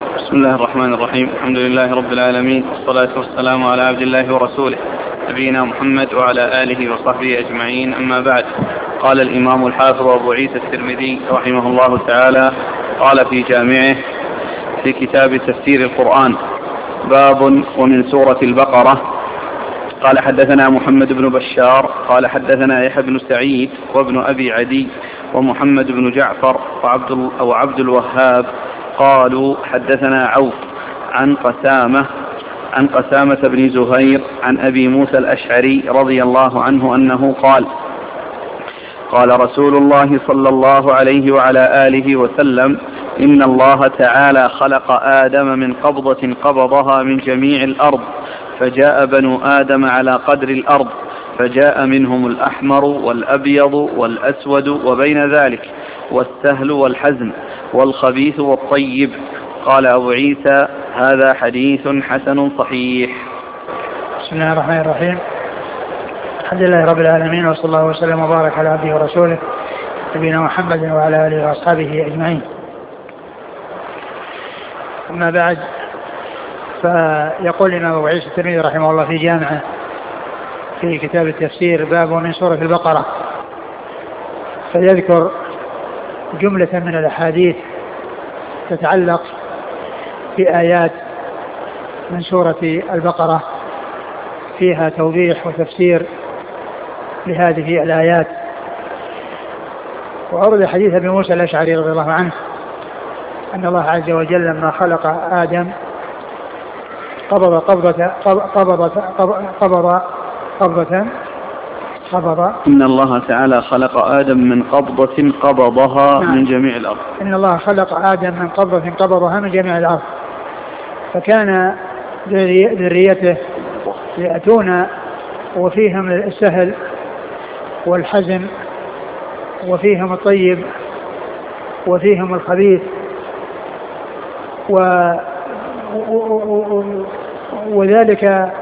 بسم الله الرحمن الرحيم. الحمد لله رب العالمين، والصلاة والسلام على عبد الله ورسوله نبينا محمد وعلى آله وصحبه أجمعين، أما بعد. قال الإمام الحافظ أبو عيسى الترمذي رحمه الله تعالى قال في جامعه في كتاب تفسير القرآن: باب ومن سورة البقرة. قال حدثنا محمد بن بشار قال حدثنا يحيى بن سعيد وابن أبي عدي ومحمد بن جعفر وعبد الوهاب قالوا حدثنا عوف عن قسامة بن زهير عن أبي موسى الأشعري رضي الله عنه أنه قال: قال رسول الله صلى الله عليه وعلى آله وسلم: إن الله تعالى خلق آدم من قبضة قبضها من جميع الأرض، فجاء بنو آدم على قدر الأرض، فجاء منهم الأحمر والأبيض والأسود وبين ذلك، والسهل والحزن والخبيث والطيب. قال أبو عيسى: هذا حديث حسن صحيح. بسم الله الرحمن الرحيم. الحمد لله رب العالمين، وصلى الله وسلم وبارك على عبده ورسوله نبينا محمد وعلى آله وأصحابه أجمعين. أما بعد، فيقول الإمام أبو عيسى الترمذي رحمه الله في جامعه في كتاب التفسير: باب من سورة البقرة، فيذكر جملة من الأحاديث تتعلق بآيات من سورة البقرة فيها توضيح وتفسير لهذه الآيات. وأورد حديث أبي موسى الأشعري رضي الله عنه أن الله عز وجل لما خلق آدم قبض إن الله تعالى خلق آدم من قبضة قبضها من جميع الأرض. إن الله خلق آدم من قبضة قبضها من جميع الأرض، فكان ذريته يأتون وفيهم السهل والحزن وفيهم الطيب وفيهم الخبيث، وذلك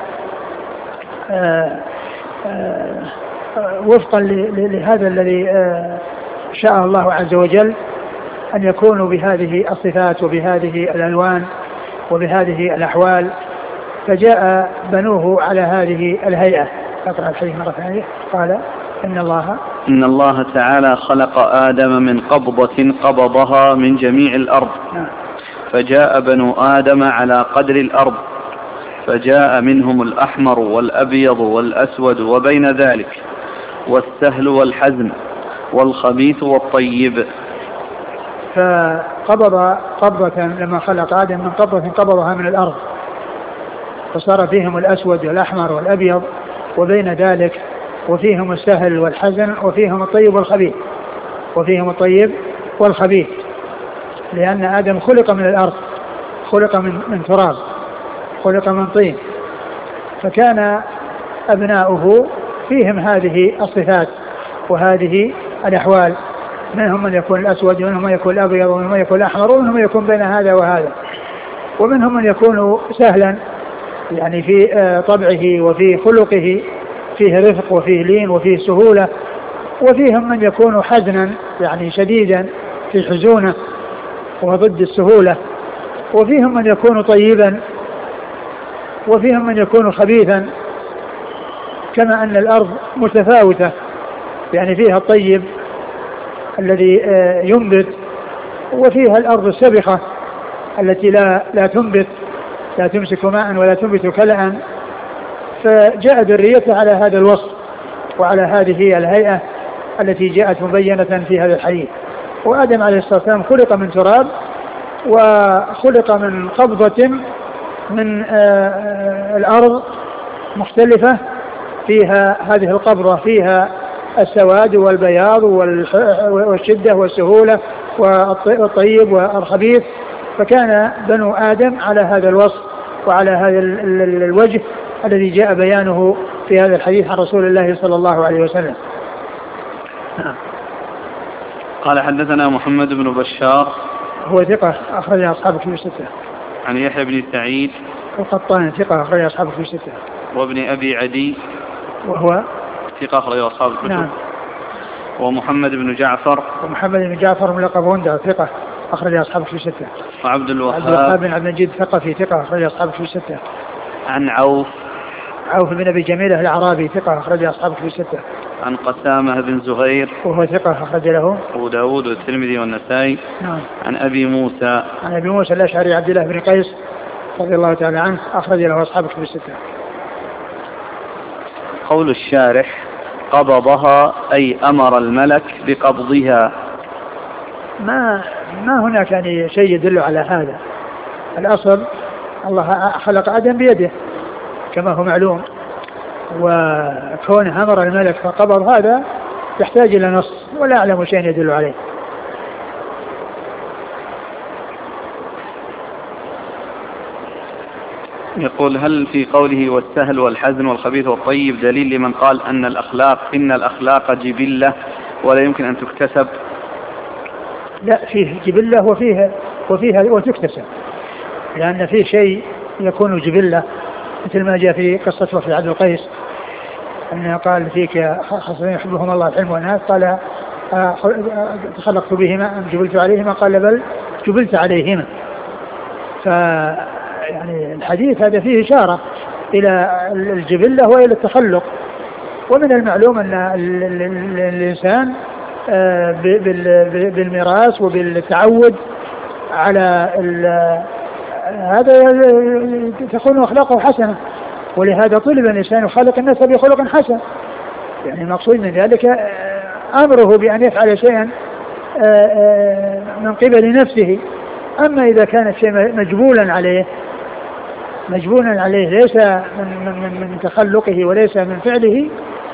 وفقا لهذا الذي شاء الله عز وجل أن يكونوا بهذه الصفات وبهذه الألوان وبهذه الأحوال، فجاء بنوه على هذه الهيئة. أقرأ الحديث مرة ثانية. قال: إن الله تعالى خلق آدم من قبضة قبضها من جميع الأرض، فجاء بنو آدم على قدر الأرض، فجاء منهم الأحمر والأبيض والأسود وبين ذلك، والسهل والحزن والخبيث والطيب. فقبض قبضة لما خلق آدم من قبضة قبضها من الأرض، فصار فيهم الأسود والأحمر والأبيض وبين ذلك، وفيهم السهل والحزن وفيهم الطيب والخبيث، لأن آدم خلق من الأرض، خلق من تراب، خلق من طين، فكان أبناؤه فيهم هذه الصفات وهذه الأحوال، منهم من يكون الأسود ومنهم من يكون الأبيض ومنهم من يكون الأحمر ومنهم من يكون بين هذا وهذا، ومنهم من يكون سهلا يعني في طبعه وفي خلقه، فيه رفق وفيه لين وفيه سهولة، وفيهم من يكون حزنا يعني شديدا في حزونه وضد السهولة، وفيهم من يكون طيبا، وفيهم من يكون خبيثا. كما أن الأرض متفاوتة، يعني فيها الطيب الذي ينبت، وفيها الأرض السبخة التي لا تنبت، لا تمسك ماء ولا تنبت كلأ. فجاء ذريته على هذا الوصف وعلى هذه الهيئة التي جاءت مبينة في هذا الحديث. وآدم عليه الصلاة والسلام خلق من تراب، وخلق من قبضة من الأرض مختلفة، فيها هذه القبضة فيها السواد والبياض والشدة والسهولة والطيب والخبيث، فكان بنو آدم على هذا الوصف وعلى هذا الوجه الذي جاء بيانه في هذا الحديث عن رسول الله صلى الله عليه وسلم. قال حدثنا محمد بن بشار، هو ثقة أخرج أصحابه في الستة. عن يحيى بن سعيد القطان ثقة أخرج أصحابه في الستة. وابن أبي عدي وهو ثقة أخرج أصحابه. نعم. ومحمد بن جعفر ملقب غندر ثقة أخرج أصحاب في 6. وعبد الوهاب الوهاب بن عبد المجيد ثقفي ثقة أخرج أصحاب في 6. عن عوف بن أبي جميلة الأعرابي ثقة أخرج أصحاب في 6. عن قسامة بن زهير وهو ثقة أخرج له أبو داود والترمذي والنسائي. نعم. عن أبي موسى الأشعري عبد الله بن قيس رضي الله تعالى عنه أخرج له أصحاب في 6. قول الشارح قبضها أي أمر الملك بقبضها. ما هناك يعني شيء يدل على هذا. الأصل الله خلق آدم بيده كما هو معلوم، وكونه أمر الملك فقبض هذا يحتاج إلى نص، ولا أعلم شيء يدل عليه. يقول هل في قوله والسهل والحزن والخبيث والطيب دليل لمن قال إن الأخلاق جبلة ولا يمكن أن تكتسب؟ لا، فيه جبلة وفيها وتكتسب، لأن فيه شيء يكون جبلة مثل ما جاء في قصة وفي عبد القيس أنه قال فيك خصوصا يحبهم الله الحلم والناس، قال تخلقت بهما أم جبلت عليهما؟ قال بل جبلت عليهما. يعني الحديث هذا فيه إشارة إلى الجبلة وإلى التخلق. ومن المعلوم أن الإنسان بالميراث وبالتعود على هذا تكون أخلاقه حسنة، ولهذا طلب الإنسان يخلق الناس بخلق حسن. يعني المقصود من ذلك أمره بأن يفعل شيئا من قبل نفسه. أما إذا كان الشيء مجبولا عليه ليس من تخلقه وليس من فعله،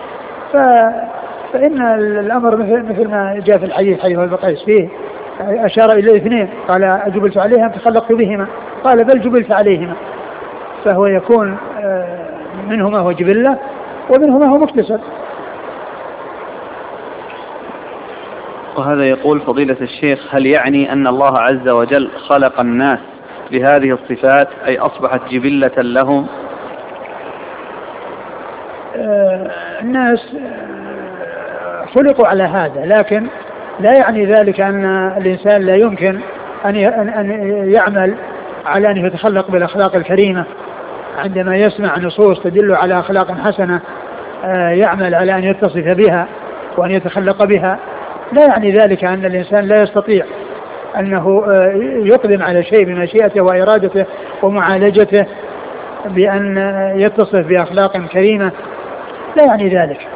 فإن الأمر مثل ما جاء في الحديث حديث البقيس فيه أشار إلى الاثنين، قال أجبلت عليهم تخلقت بهما، قال بل جبلت عليهما. فهو يكون منهما هو جبلة ومنهما هو مكتسب. وهذا يقول فضيلة الشيخ هل يعني أن الله عز وجل خلق الناس بهذه الصفات أي أصبحت جبلة لهم؟ الناس خلقوا على هذا، لكن لا يعني ذلك أن الإنسان لا يمكن أن يعمل على أن يتخلق بالأخلاق الكريمة. عندما يسمع نصوص تدل على أخلاق حسنة يعمل على أن يتصف بها وأن يتخلق بها. لا يعني ذلك أن الإنسان لا يستطيع أنه يقدم على شيء بمشيئته وإرادته ومعالجته بأن يتصف بأخلاق كريمة، لا يعني ذلك.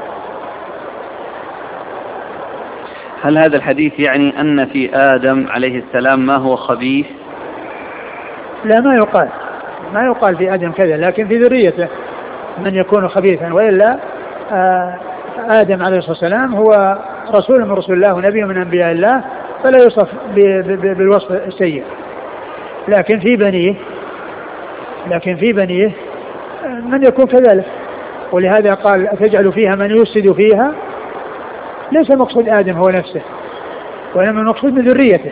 هل هذا الحديث يعني أن في آدم عليه السلام ما هو خبيث؟ لا، ما يقال في آدم كذا، لكن في ذريته من يكون خبيثا، وإلا آدم عليه الصلاة والسلام هو رسول من رسول الله ونبي من أنبياء الله، فلا يوصف بالوصف السيء. لكن في بنيه من يكون كذلك، ولهذا قال أتجعل فيها من يفسد فيها. ليس مقصود آدم هو نفسه، وإنما المقصود من ذريته.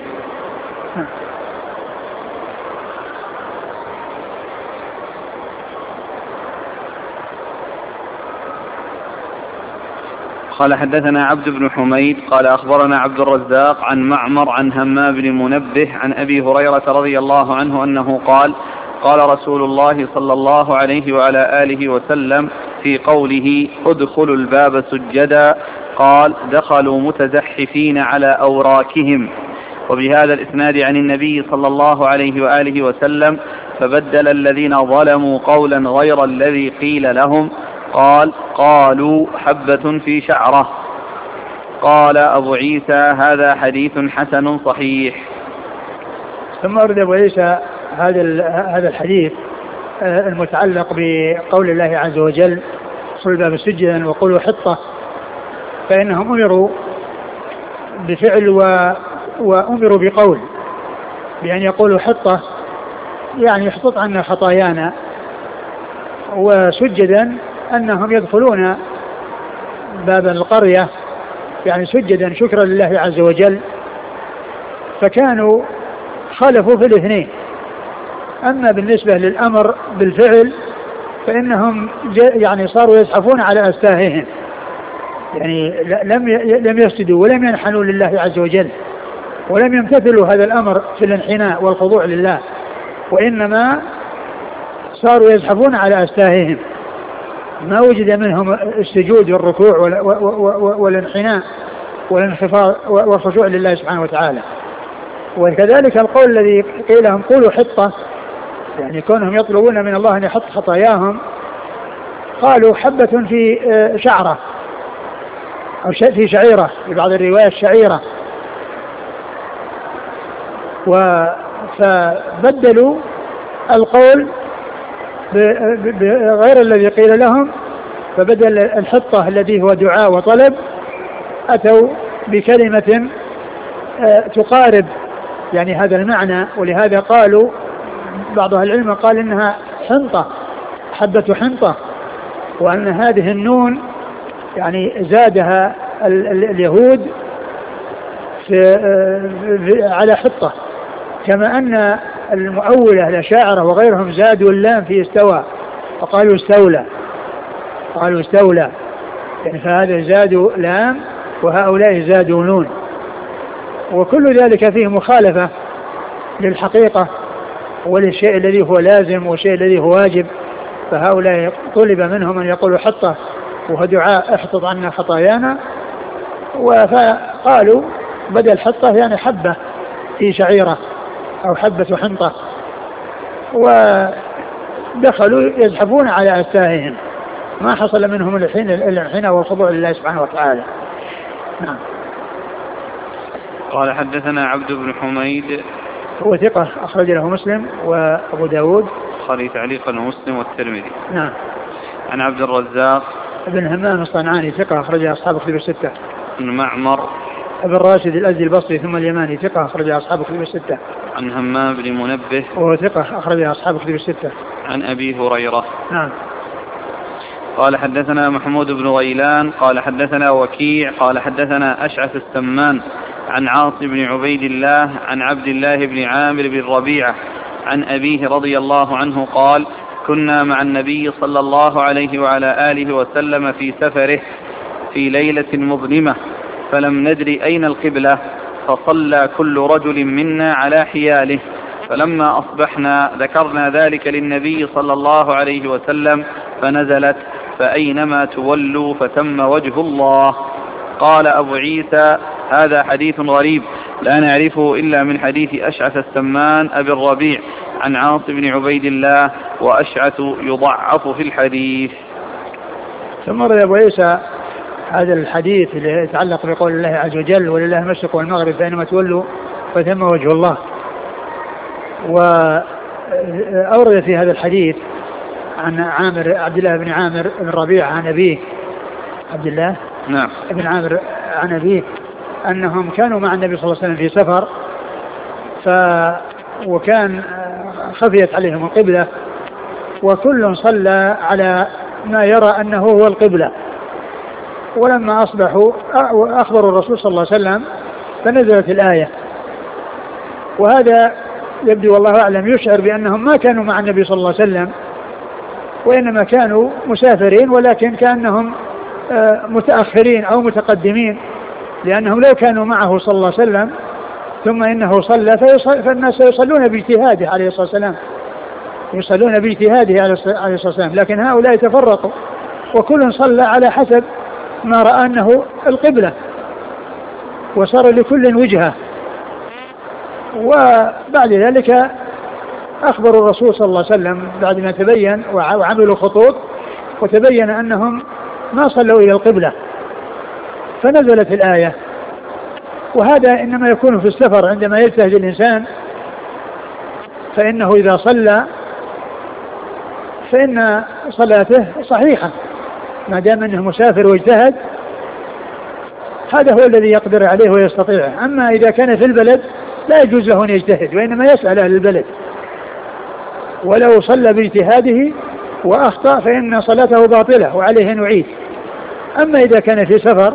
قال حدثنا عبد بن حميد قال أخبرنا عبد الرزاق عن معمر عن همام بن منبه عن أبي هريرة رضي الله عنه أنه قال قال رسول الله صلى الله عليه وعلى آله وسلم في قوله ادخلوا الباب سجدا قال دخلوا متزحفين على أوراكهم. وبهذا الإسناد عن النبي صلى الله عليه وآله وسلم فبدل الذين ظلموا قولا غير الذي قيل لهم قالوا حبة في شعرة. قال أبو عيسى هذا حديث حسن صحيح. ثم أرد أبو عيسى هذا الحديث المتعلق بقول الله عز وجل ادخلوا الباب سجدا وقولوا حطة، فإنهم أمروا بفعل وأمروا بقول بأن يقولوا حطة، يعني يحطط عنا خطايانا، وسجدا أنهم يدخلون باب القرية يعني سجدا شكرا لله عز وجل. فكانوا خالفوا في الاثنين. أما بالنسبة للأمر بالفعل فإنهم يعني صاروا يزحفون على أستاههم، يعني لم يسجدوا ولم ينحنوا لله عز وجل، ولم يمتثلوا هذا الأمر في الانحناء والخضوع لله، وإنما صاروا يزحفون على أستاههم، ما وجد منهم السجود والركوع والانحناء والانخفاض والخشوع لله سبحانه وتعالى. وكذلك القول الذي قيل لهم قولوا حطة، يعني كونهم يطلبون من الله أن يحط خطاياهم، قالوا حبة في شعرة أو في شعيرة، في بعض الروايات شعيرة، فبدلوا القول بغير الذي قيل لهم، فبدل الحطة الذي هو دعاء وطلب أتوا بكلمة تقارب يعني هذا المعنى. ولهذا قالوا بعض أهل العلم قال إنها حنطة، حبة حنطة، وأن هذه النون يعني زادها اليهود على حطة، كما أن المؤولة الأشاعرة وغيرهم زادوا اللام في استوى وقالوا استولى، قالوا استولى، يعني فهذا زادوا لام وهؤلاء زادوا نون، وكل ذلك فيه مخالفة للحقيقة وللشيء الذي هو لازم والشيء الذي هو واجب. فهؤلاء طلب منهم أن يقولوا حطة وهو دعاء احطط عنا خطايانا، فقالوا بدل حطة يعني حبة في شعيرة أو حبة حنطة، ودخلوا يزحفون على أستاههم، ما حصل منهم الحين والخضوع لله سبحانه وتعالى. نعم. قال حدثنا عبد بن حميد هو ثقة أخرج له مسلم وأبو داود البخاري تعليقا ومسلم والترمذي. نعم. عن عبد الرزاق ابن همام الصنعاني ثقة أخرج أصحاب كتب الستة. عن معمر ابن راشد الأزدي البصري ثم اليماني ثقة أخرج أصحاب كتب الستة. عن همام بن منبه وهو ثقة أخرج أصحاب كتب الستة. عن أبي هريرة. نعم. قال حدثنا محمود بن غيلان قال حدثنا وكيع قال حدثنا أشعث السمان عن عاصم بن عبيد الله عن عبد الله بن عامر بن ربيعة عن أبيه رضي الله عنه قال كنا مع النبي صلى الله عليه وعلى آله وسلم في سفره في ليلة مظلمة فلم ندري أين القبلة، فصلى كل رجل منا على حياله، فلما أصبحنا ذكرنا ذلك للنبي صلى الله عليه وسلم فنزلت فأينما تولوا فتم وجه الله. قال أبو عيسى هذا حديث غريب لا نعرفه إلا من حديث أشعث السمان أبي الربيع عن عاصم بن عبيد الله، وأشعث يضعف في الحديث. ثم رأى أبو عيسى هذا الحديث اللي يتعلق بقول الله عز وجل ولله المشرق والمغرب فإنما تولوا فتم وجه الله، وأورد في هذا الحديث عن عبد الله بن عامر بن ربيعة عن أبيه عبد الله نعم بن عامر عن أبيه أنهم كانوا مع النبي صلى الله عليه وسلم في سفر، وكان خفيت عليهم القبلة، وكل صلى على ما يرى أنه هو القبلة، ولما أصبحوا أخبروا الرسول صلى الله عليه وسلم فنزلت الآية. وهذا يبدو والله أعلم يشعر بأنهم ما كانوا مع النبي صلى الله عليه وسلم، وإنما كانوا مسافرين، ولكن كأنهم متأخرين أو متقدمين، لأنهم لو كانوا معه صلى الله عليه وسلم ثم إنه صلى فالناس يصلون باجتهاده عليه الصلاة والسلام، يصلون باجتهاده عليه الصلاة والسلام، لكن هؤلاء تفرقوا وكل صلى على حسب ما رأى أنه القبلة، وصار لكل وجهة. وبعد ذلك أخبروا الرسول صلى الله عليه وسلم بعد ما تبين وعملوا خطوط وتبين أنهم ما صلوا إلى القبلة، فنزلت الآية. وهذا إنما يكون في السفر عندما يجتهد الإنسان، فإنه إذا صلى فإن صلاته صحيحة ما دام أنه مسافر واجتهد، هذا هو الذي يقدر عليه ويستطيعه. أما إذا كان في البلد لا يجوز له أن يجتهد، وإنما يسأل أهل البلد، ولو صلى باجتهاده وأخطأ فإن صلاته باطلة وعليه أن يعيد. أما إذا كان في سفر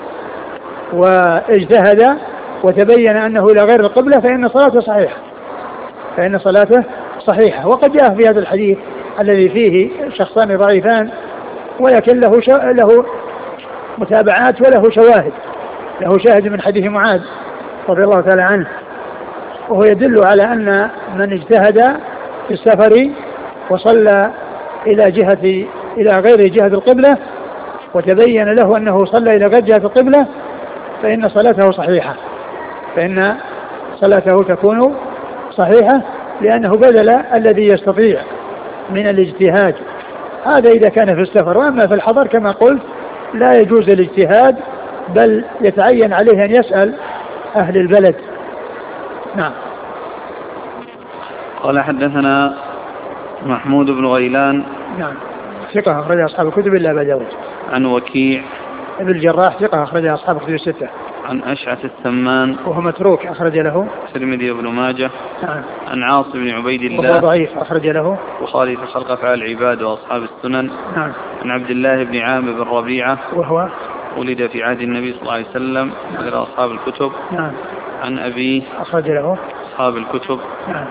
واجتهد وتبين أنه إلى غير القبلة فإن صلاته صحيحة، فإن صلاته صحيحة. وقد جاء في هذا الحديث الذي فيه شخصان ضعيفان، ولكن له متابعات وله شواهد، له شاهد من حديث معاذ رضي الله تعالى عنه، وهو يدل على أن من اجتهد في السفر وصلى إلى غير جهة القبلة وتبين له أنه صلى إلى غير جهة القبلة فإن صلاته صحيحة، فإن صلاته تكون صحيحة، لأنه بذل الذي يستطيع من الاجتهاد. هذا إذا كان في السفر. وأما في الحضر كما قلت لا يجوز الاجتهاد، بل يتعين عليه أن يسأل أهل البلد. نعم. قال حدثنا محمود بن غيلان. نعم ثقة أخرج أصحاب الكتب إلا أبا داود. عن وكيع ابن الجراح ثقة أخرج أصحاب الكتب الستة. عن أشعث السمان وهو متروك أخرج له الترمذي وابن ماجه. نعم. عن عاصم بن عبيد الله وهو ضعيف أخرج له البخاري في خلق أفعال العباد وأصحاب السنن. نعم. عن عبد الله بن عامر بن ربيعة وهو ولد في عهد النبي صلى الله عليه وسلم غير أصحاب الكتب. نعم. عن أبيه أخرج له أصحاب الكتب. نعم.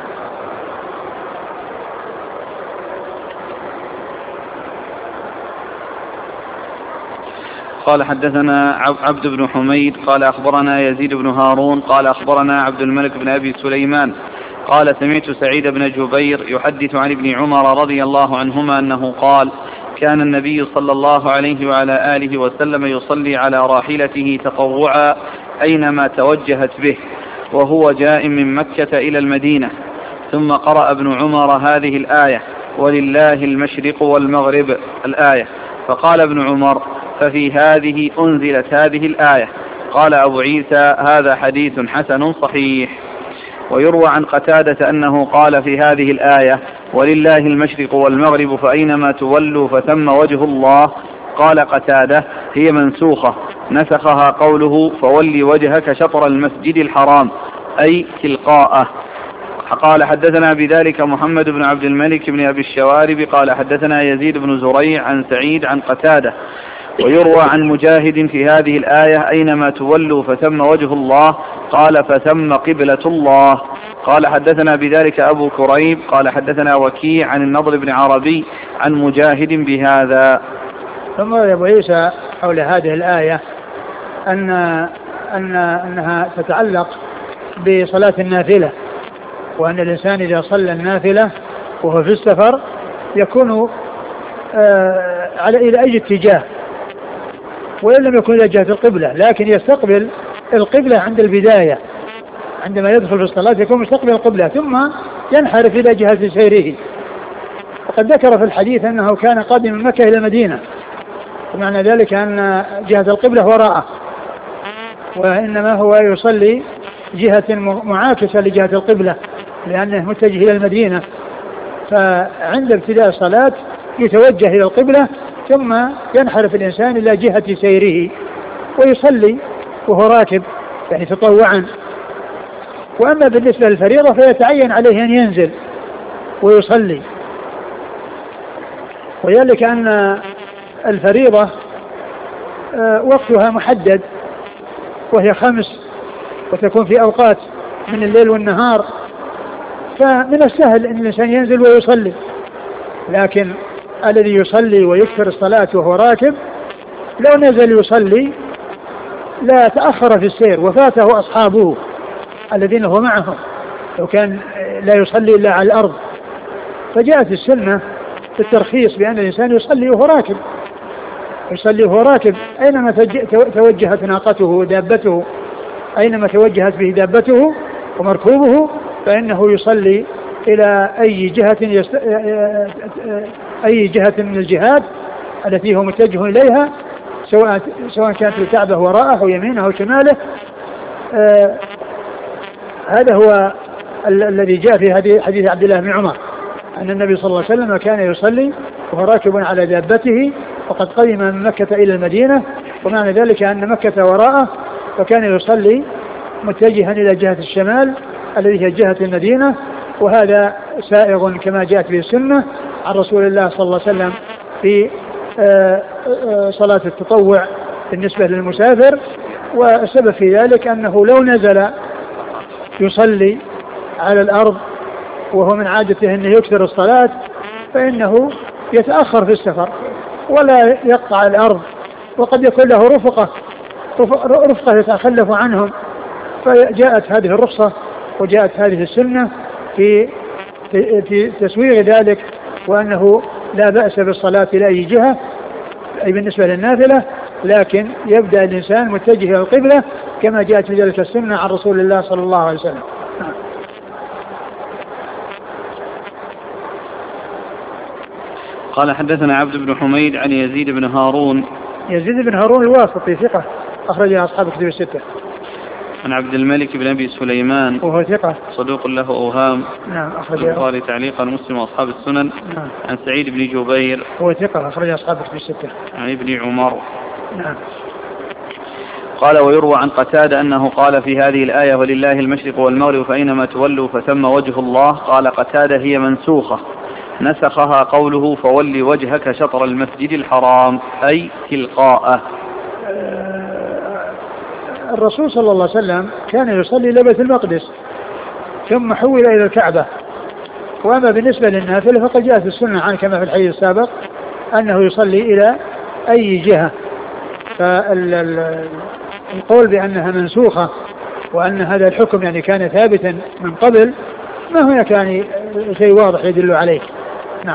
قال حدثنا عبد بن حميد قال أخبرنا يزيد بن هارون قال أخبرنا عبد الملك بن أبي سليمان قال سمعت سعيد بن جبير يحدث عن ابن عمر رضي الله عنهما أنه قال كان النبي صلى الله عليه وعلى آله وسلم يصلي على راحلته تطوعا أينما توجهت به وهو جاء من مكة إلى المدينة. ثم قرأ ابن عمر هذه الآية ولله المشرق والمغرب الآية، فقال ابن عمر ففي هذه أنزلت هذه الآية. قال أبو عيسى هذا حديث حسن صحيح. ويروى عن قتادة أنه قال في هذه الآية ولله المشرق والمغرب فأينما تولوا فثم وجه الله. قال قتادة هي منسوخة نسخها قوله فولي وجهك شطر المسجد الحرام أي تلقاءه. قال حدثنا بذلك محمد بن عبد الملك بن أبي الشوارب قال حدثنا يزيد بن زريع عن سعيد عن قتادة. ويروى عن مجاهد في هذه الآية أينما تولوا فثم وجه الله قال فثم قبلة الله. قال حدثنا بذلك أبو كريب قال حدثنا وكيع عن النضر بن عربي عن مجاهد بهذا. ثم أبو عيسى حول هذه الآية أنها تتعلق بصلاة النافلة، وأن الإنسان إذا صلى النافلة وهو في السفر يكون إلى أي اتجاه، وإن لم يكن إلى جهة القبلة لكن يستقبل القبلة عند البداية، عندما يدخل في الصلاة يكون مستقبل القبلة ثم ينحرف إلى جهة سيره. وقد ذكر في الحديث أنه كان قادم من مكة إلى المدينة، ومعنى ذلك أن جهة القبلة وراءه، وإنما هو يصلي جهة معاكسة لجهة القبلة لأنه متجه إلى المدينة، فعند ابتداء الصلاة يتوجه إلى القبلة ثم ينحرف الإنسان إلى جهة سيره ويصلي وهو راكب يعني تطوعا. وأما بالنسبة للفريضة فيتعين عليه أن ينزل ويصلي، وذلك أن الفريضة وقتها محدد وهي 5 وتكون في أوقات من الليل والنهار، فمن السهل أن الإنسان ينزل ويصلي، لكن الذي يصلي ويكثر الصلاة وهو راكب لو نزل يصلي لا تأخر في السير وفاته أصحابه الذين هو معهم لو كان لا يصلي إلا على الأرض. فجاءت السنة في الترخيص بأن الإنسان يصلي وهو راكب، يصلي وهو راكب أينما توجهت ناقته ودابته، أينما توجهت به دابته ومركوبه فإنه يصلي إلى أي جهة من الجهات التي هو متجه إليها، سواء كانت الكعبة وراءه أو يمينه أو شماله. هذا هو الذي جاء في حديث عبد الله بن عمر أن النبي صلى الله عليه وسلم كان يصلي وهو راكب على دابته وقد قدم من مكة إلى المدينة، ومعنى ذلك أن مكة وراءه، فكان يصلي متجها إلى جهة الشمال الذي هي جهة المدينة. وهذا سائغ كما جاءت به السنة عن رسول الله صلى الله عليه وسلم في صلاة التطوع بالنسبة للمسافر. والسبب في ذلك أنه لو نزل يصلي على الأرض وهو من عادته أنه يكثر الصلاة فإنه يتأخر في السفر ولا يقطع الأرض، وقد يكون له رفقة يتخلف عنهم فجاءت هذه الرخصة وجاءت هذه السنة في تسويغ ذلك، وأنه لا بأس بالصلاة إلى أي جهة أي بالنسبة للنافلة، لكن يبدأ الإنسان متجه إلى القبلة كما جاءت في ذلك السنة عن رسول الله صلى الله عليه وسلم. قال حدثنا عبد بن حميد عن يزيد بن هارون. يزيد بن هارون الواسطي ثقة أخرج أصحاب كتب الستة. عن عبد الملك بن أبي سليمان وهو ثقة صدوق له أوهام. نعم أخرج البخاري تعليقا مسلم وأصحاب السنن. نعم. عن سعيد بن جبير هو ثقة أخرج أصحاب كتب الستة. عن ابن عمر. نعم. قال ويروى عن قتادة أنه قال في هذه الآية ولله المشرق والمغرب فأينما تولوا فثم وجه الله. قال قتادة هي منسوخة نسخها قوله فولي وجهك شطر المسجد الحرام أي تلقاءه. الرسول صلى الله عليه وسلم كان يصلي إلى بيت المقدس ثم حول إلى الكعبة. وأما بالنسبة للنافلة فقد جاءت السنة عنه كما في الحديث السابق أنه يصلي إلى أي جهة. فالقول بأنها منسوخة وأن هذا الحكم يعني كان ثابتا من قبل ما هناك يعني شيء واضح يدل عليه. نعم.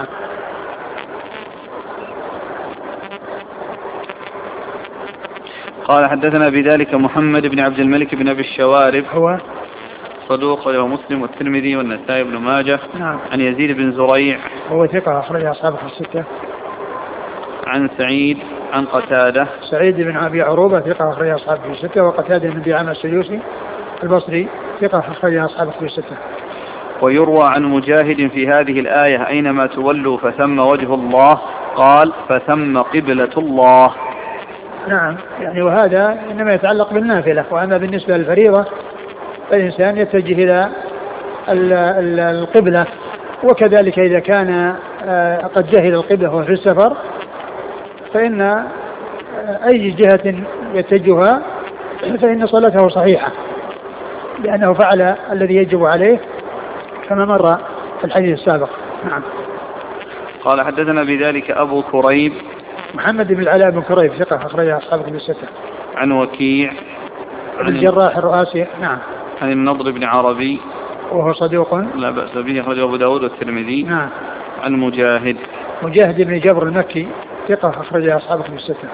قال حدثنا بذلك محمد بن عبد الملك بن أبي الشوارب هو صدوق له مسلم والترمذي والنسائي بن ماجه. نعم. عن يزيد بن زريع هو ثقة أخرج أصحابه الستة. عن سعيد عن قتادة. سعيد بن أبي عروبة ثقة أخرج أصحابه الستة. وقتادة بن دعامة السدوسي البصري ثقة أخرج أصحابه الستة. ويروى عن مجاهد في هذه الآية أينما تولوا فثم وجه الله قال فثم قبلة الله. نعم يعني وهذا إنما يتعلق بالنافلة. وأما بالنسبة للفريضة فالإنسان يتجه إلى القبلة. وكذلك إذا كان قد جهل القبلة وهو في السفر فإن أي جهة يتجهها فإن صلاته صحيحة لأنه فعل الذي يجب عليه كما مر في الحديث السابق. نعم. قال حدثنا بذلك أبو كريب محمد بن العلاء بن كريب ثقة أخرج أصحاب كتب الستة. عن وكيع عن الجراح الرؤاسي. نعم. عن النضر بن عربي وهو صدوق لا بأس به أخرجه أبو داود والترمذي. نعم. عن مجاهد بن جبر المكي ثقة أخرج أصحاب كتب الستة.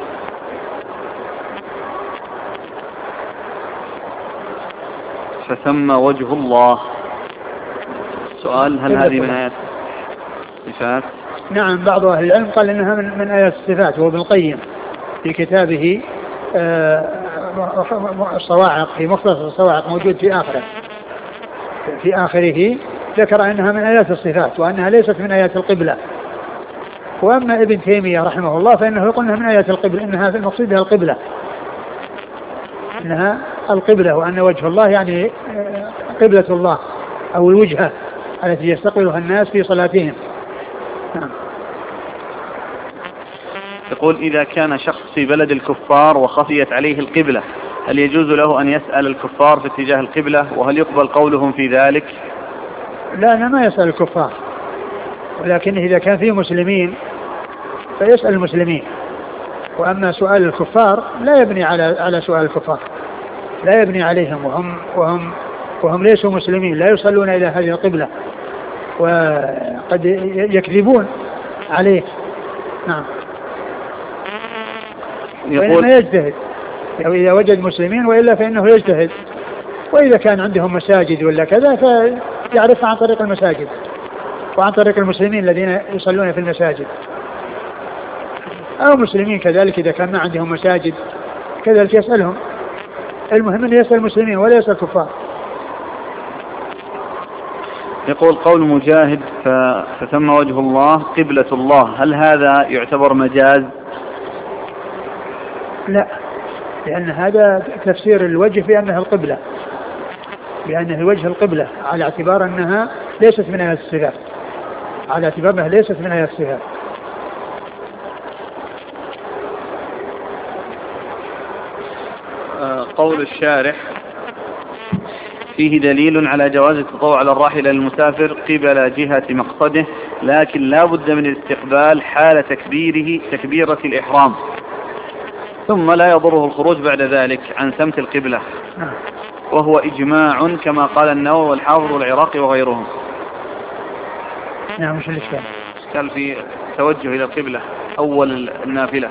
فثم وجه الله. سؤال هل هذه من آيات الصفات؟ نعم بعض أهل العلم قال إنها من آيات الصفات. وابن القيم في كتابه الصواعق في مختصر الصواعق موجود في آخره ذكر أنها من آيات الصفات وأنها ليست من آيات القبلة. وأما ابن تيمية رحمه الله فإنه يقول أنها من آيات القبلة إنها في المقصود بها القبلة إنها القبلة وأن وجه الله يعني قبلة الله أو الوجهة التي يستقبلها الناس في صلاتهم. نعم. يقول إذا كان شخص في بلد الكفار وخفيت عليه القبلة هل يجوز له أن يسأل الكفار في اتجاه القبلة وهل يقبل قولهم في ذلك؟ لا أنا ما يسأل الكفار ولكن إذا كان فيه مسلمين فيسأل المسلمين. وأما سؤال الكفار لا يبني على سؤال الكفار لا يبني عليهم وهم ليسوا مسلمين لا يصلون إلى هذه القبلة وقد يكذبون عليه. نعم. وإنما يجتهد إذا وجد مسلمين وإلا فإنه يجتهد. وإذا كان عندهم مساجد ولا كذا فيعرف عن طريق المساجد وعن طريق المسلمين الذين يصلون في المساجد أو مسلمين كذلك إذا كان ما عندهم مساجد كذلك يسألهم. المهم أن يسأل المسلمين ولا يسأل الكفار. يقول قول مجاهد فثم وجه الله قبلة الله هل هذا يعتبر مجاز؟ لا لأن هذا تفسير الوجه بأنها القبلة بأنه وجه القبلة على اعتبار أنها ليست من آيات الصفات على اعتبار أنها ليست من آيات الصفات. قول الشارح فيه دليل على جواز التطوع على الراحلة للمسافر قبل جهة مقصده لكن لا بد من الاستقبال حال تكبيرة الإحرام ثم لا يضره الخروج بعد ذلك عن سمت القبلة. وهو إجماع كما قال النووي والحافظ والعراقي وغيرهم. نعم. مش الإشكال؟ إشكال في توجه إلى القبلة أول النافلة.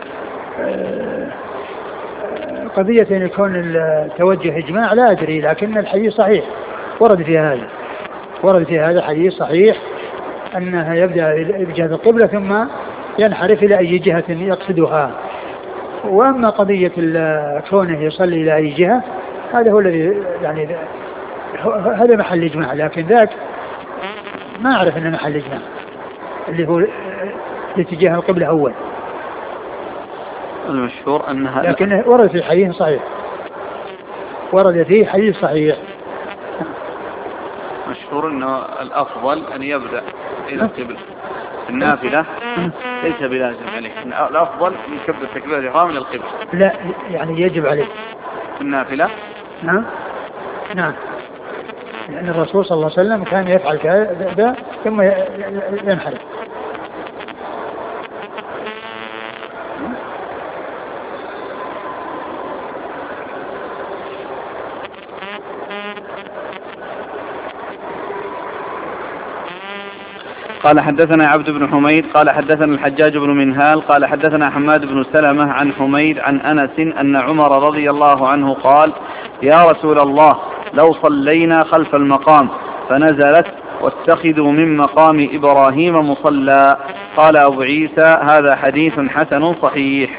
قضية أن يكون التوجه إجماع لا أدري، لكن الحديث صحيح ورد في هذا حديث صحيح أنها يبدأ بجهة القبلة ثم ينحرف إلى أي جهة يقصدها. وأما قضية كونه يصلي إلى أي جهة هذا هو الذي يعني هذا محل إجماع، لكن ذاك ما أعرف أنه محل إجماع اللي هو اتجاه القبلة أول. المشهور أنها لكن ورد في حديث صحيح، ورد فيه حديث صحيح. مشهور أنه الأفضل أن يبدأ إلى القبلة النافلة، ليس بلازم عليه، الأفضل يكبر تكبيرة الإحرام من القبلة. لا يعني يجب عليه النافلة. نعم نعم، لأن الرسول صلى الله عليه وسلم كان يفعل كذا ثم ينحرف. قال حدثنا عبد بن حميد قال حدثنا الحجاج بن منهال قال حدثنا حماد بن سلمة عن حميد عن أنس أن عمر رضي الله عنه قال: يا رسول الله، لو صلينا خلف المقام فنزلت واتخذوا من مقام إبراهيم مصلى. قال أبو عيسى: هذا حديث حسن صحيح.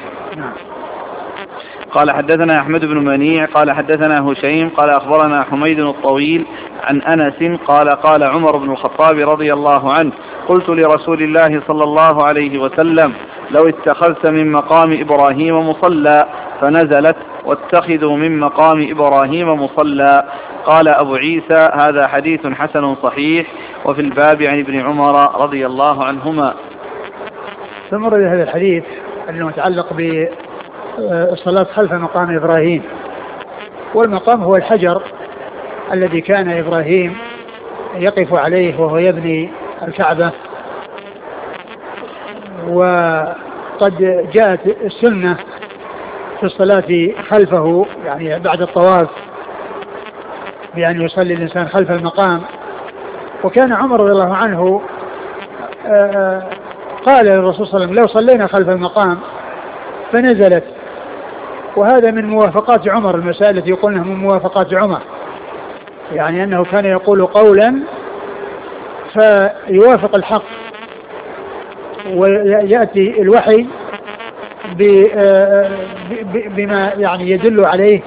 قال حدثنا أحمد بن منيع قال حدثنا هشيم قال أخبرنا حميد الطويل عن أنس قال: قال عمر بن الخطاب رضي الله عنه: قلت لرسول الله صلى الله عليه وسلم: لو اتخذت من مقام إبراهيم مصلى، فنزلت: واتخذوا من مقام إبراهيم مصلى. قال أبو عيسى: هذا حديث حسن صحيح. وفي الباب عن ابن عمر رضي الله عنهما. ثم ورد هذا الحديث المتعلق بالصلاة خلف مقام إبراهيم، والمقام هو الحجر الذي كان إبراهيم يقف عليه وهو يبني الكعبة. وقد جاءت السنة في الصلاة خلفه يعني بعد الطواف بأن يصلي الإنسان خلف المقام. وكان عمر رضي الله عنه قال للرسول صلى الله عليه وسلم: لو صلينا خلف المقام فنزلت. وهذا من موافقات عمر، المسائل التي يقولونها من موافقات عمر، يعني أنه كان يقول قولا فيوافق الحق ويأتي الوحي بما يعني يدل عليه.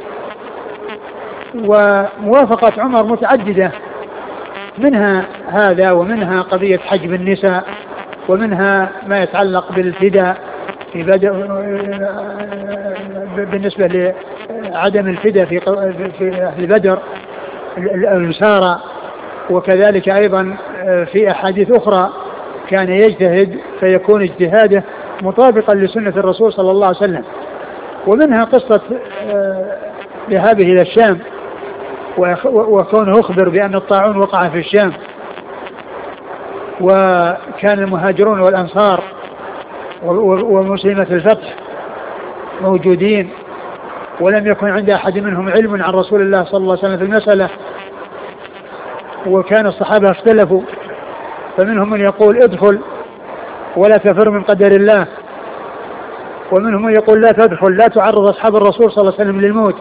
وموافقة عمر متعددة، منها هذا ومنها قضية حجب النساء، ومنها ما يتعلق بالفداء في بالنسبة لعدم الفداء في أهل بدر الأنصار. وكذلك أيضا في أحاديث أخرى كان يجتهد فيكون اجتهاده مطابقا لسنة الرسول صلى الله عليه وسلم. ومنها قصة ذهابه إلى الشام وكونه أخبر بأن الطاعون وقع في الشام، وكان المهاجرون والأنصار ومسلمة الفتح موجودين، ولم يكن عند أحد منهم علم عن رسول الله صلى الله عليه وسلم في المسألة، وكان الصحابة اختلفوا، فمنهم من يقول ادخل ولا تفر من قدر الله، ومنهم من يقول لا تدخل لا تعرض أصحاب الرسول صلى الله عليه وسلم للموت.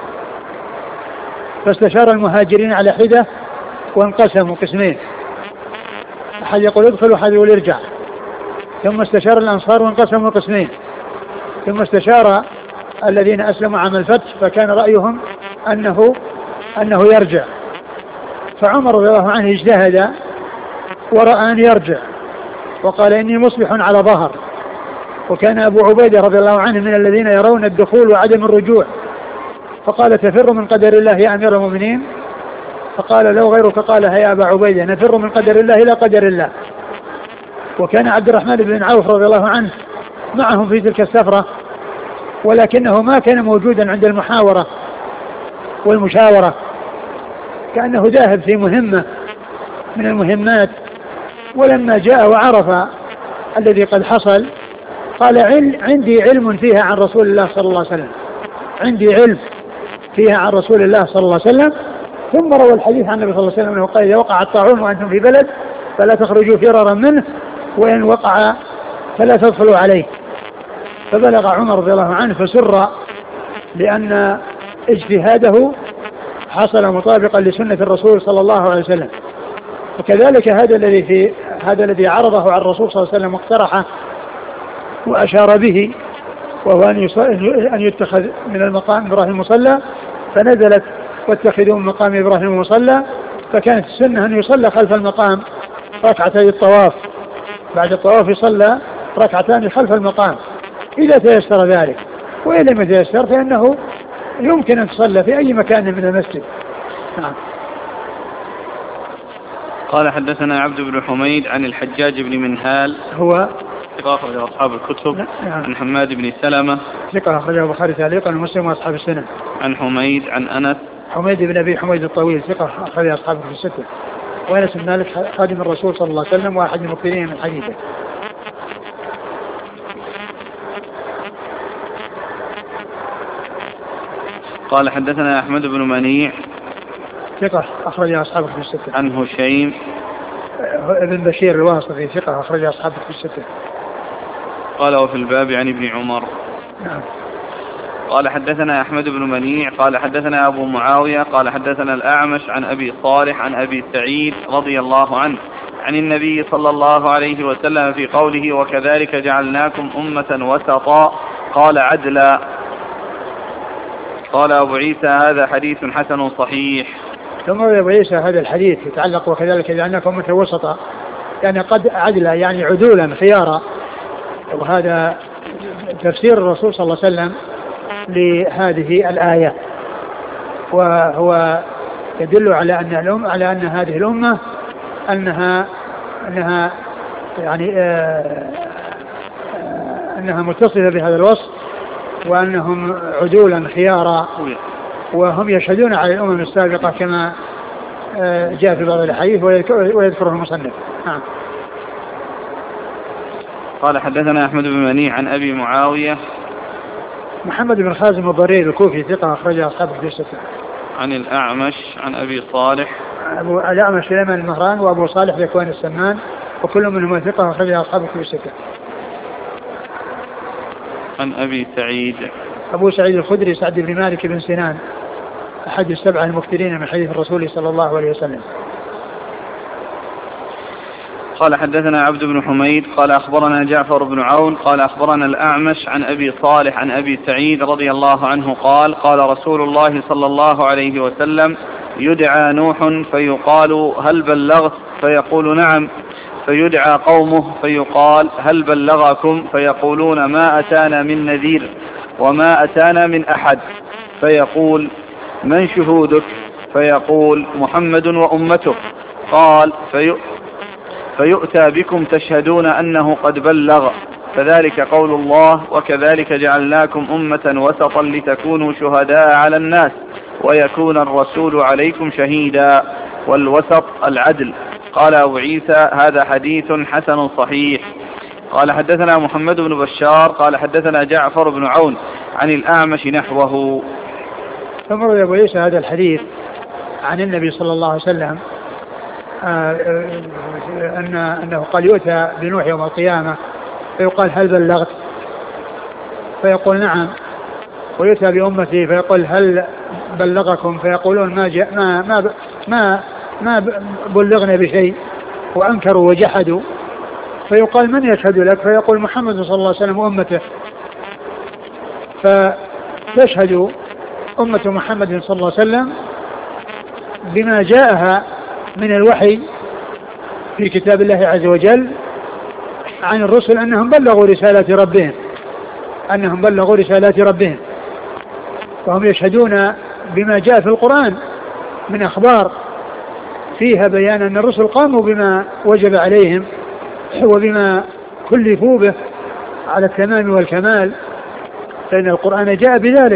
فاستشار المهاجرين على حدة وانقسموا قسمين، أحد يقول ادخل وأحد يقول ارجع. ثم استشار الأنصار وانقسموا قسمين، ثم استشار الذين أسلموا عام الفتح فكان رأيهم أنه يرجع. فعمر رضي الله عنه اجتهد ورأى أن يرجع وقال إني مصبح على ظهر. وكان أبو عبيدة رضي الله عنه من الذين يرون الدخول وعدم الرجوع، فقال تفر من قدر الله يا أمير المؤمنين؟ فقال لو غيرك قالها يا أبا عبيدة نفر من قدر الله إلى قدر الله. وكان عبد الرحمن بن عوف رضي الله عنه معهم في تلك السفرة، ولكنه ما كان موجودا عند المحاورة والمشاورة، كأنه ذاهب في مهمة من المهمات. ولما جاء وعرف الذي قد حصل قال عندي علم فيها عن رسول الله صلى الله عليه وسلم، عندي علم فيها عن رسول الله صلى الله عليه وسلم، ثم روى الحديث عن النبي صلى الله عليه وسلم أنه قال: إذا وقع الطاعون وأنتم في بلد فلا تخرجوا فرارا منه، وإن وقع فلا تدخلوا عليه. فبلغ عمر رضي الله عنه فسر لأن اجتهاده حصل مطابقا لسنة الرسول صلى الله عليه وسلم. وكذلك هذا الذي عرضه على الرسول صلى الله عليه وسلم واقترحه وأشار به، وهو أن يتخذ من المقام إبراهيم مصلى، فنزلت: واتخذوا من مقام إبراهيم مصلى. فكانت السنة أن يصلى خلف المقام ركعتي الطواف، بعد الطواف يصلى ركعتان خلف المقام إذا تيسر ذلك، وإن لم يتيسر فإنه يمكن أن تصلى في أي مكان من المسجد. نعم. قال: حدثنا عبد بن حميد عن الحجاج بن منهال، هو ثقة أخرجه أصحاب الكتب. نعم. عن حماد بن سلمة، ثقة أخرجه البخاري تعليقا ومسلم وأصحاب السنن. عن حميد عن أنس، حميد بن أبي حميد الطويل، ثقة أخرجه أصحاب في الستة. وأنس بن مالك خادم الرسول صلى الله عليه وسلم وأحد المكثرين من حديثه. قال: حدثنا أحمد بن منيع، ثقة أخرج أصحابه في الستة. عن هشيم ابن بشير الواسطي، ثقة أخرج أصحابه في الستة. قال: وفي الباب عن ابن عمر. نعم. قال: حدثنا أحمد بن منيع قال: حدثنا أبو معاوية قال: حدثنا الأعمش عن أبي صالح عن أبي سعيد رضي الله عنه عن النبي صلى الله عليه وسلم في قوله: وكذلك جعلناكم أمة وسطا، قال: عدلا. قال أبو عيسى: هذا حديث حسن صحيح. ثم أبو عيسى هذا الحديث يتعلق: وكذلك جعلناكم أمة وسطا، يعني قد عدلا، يعني عدولا خيارا. وهذا تفسير الرسول صلى الله عليه وسلم لهذه الآية، وهو يدل على أن هذه الأمة أنها يعني أنها متصفة بهذا الوصف، وأنهم عدولا خيارا، وهم يشهدون على الأمم السابقة كما جاء في بعض الحديث ويذكره المصنف. قال: حدثنا أحمد بن منيع عن أبي معاوية محمد بن خازم الضرير الكوفي، ثقة أخرجه أصحابه في الستة. عن الأعمش عن أبي صالح، الأعمش سليمان المهران وأبو صالح ذكوان السمان، وكل منهم ثقة أخرجه أصحابه في الستة. عن أبي سعيد، أبو سعيد الخدري سعد بن مالك بن سنان، أحد السبعة المكثرين من حديث الرسول صلى الله عليه وسلم. قال: حدثنا عبد بن حميد قال: أخبرنا جعفر بن عون قال: أخبرنا الأعمش عن أبي صالح عن أبي سعيد رضي الله عنه قال: قال رسول الله صلى الله عليه وسلم: يدعى نوح فيقال: هل بلغت؟ فيقول: نعم. فيدعى قومه فيقال: هل بلغكم؟ فيقولون: ما أتانا من نذير وما أتانا من أحد. فيقول: من شهودك؟ فيقول: محمد وأمته. قال: فيؤتى بكم تشهدون أنه قد بلغ، فذلك قول الله: وكذلك جعلناكم أمة وسطا لتكونوا شهداء على الناس ويكون الرسول عليكم شهيدا، والوسط العدل. قال أبو عيسى: هذا حديث حسن صحيح. قال: حدثنا محمد بن بشار قال: حدثنا جعفر بن عون عن الأعمش نحوه. ثم روى أبو عيسى هذا الحديث عن النبي صلى الله عليه وسلم أنه قال: يؤتى بنوح يوم القيامة فيقال: هل بلغت؟ فيقول: نعم. ويؤتى بأمتي فيقول: هل بلغكم؟ فيقولون: ما بلغنا بشيء، وأنكروا وجحدوا. فيقال: من يشهد لك؟ فيقول: محمد صلى الله عليه وسلم وأمته. فتشهد أمة محمد صلى الله عليه وسلم بما جاءها من الوحي في كتاب الله عز وجل عن الرسل أنهم بلغوا رسالات ربهم، وهم يشهدون بما جاء في القرآن من أخبار فيها بيان أن الرسل قاموا بما وجب عليهم وبما كلفوا به على التمام والكمال، فإن القرآن جاء بذلك،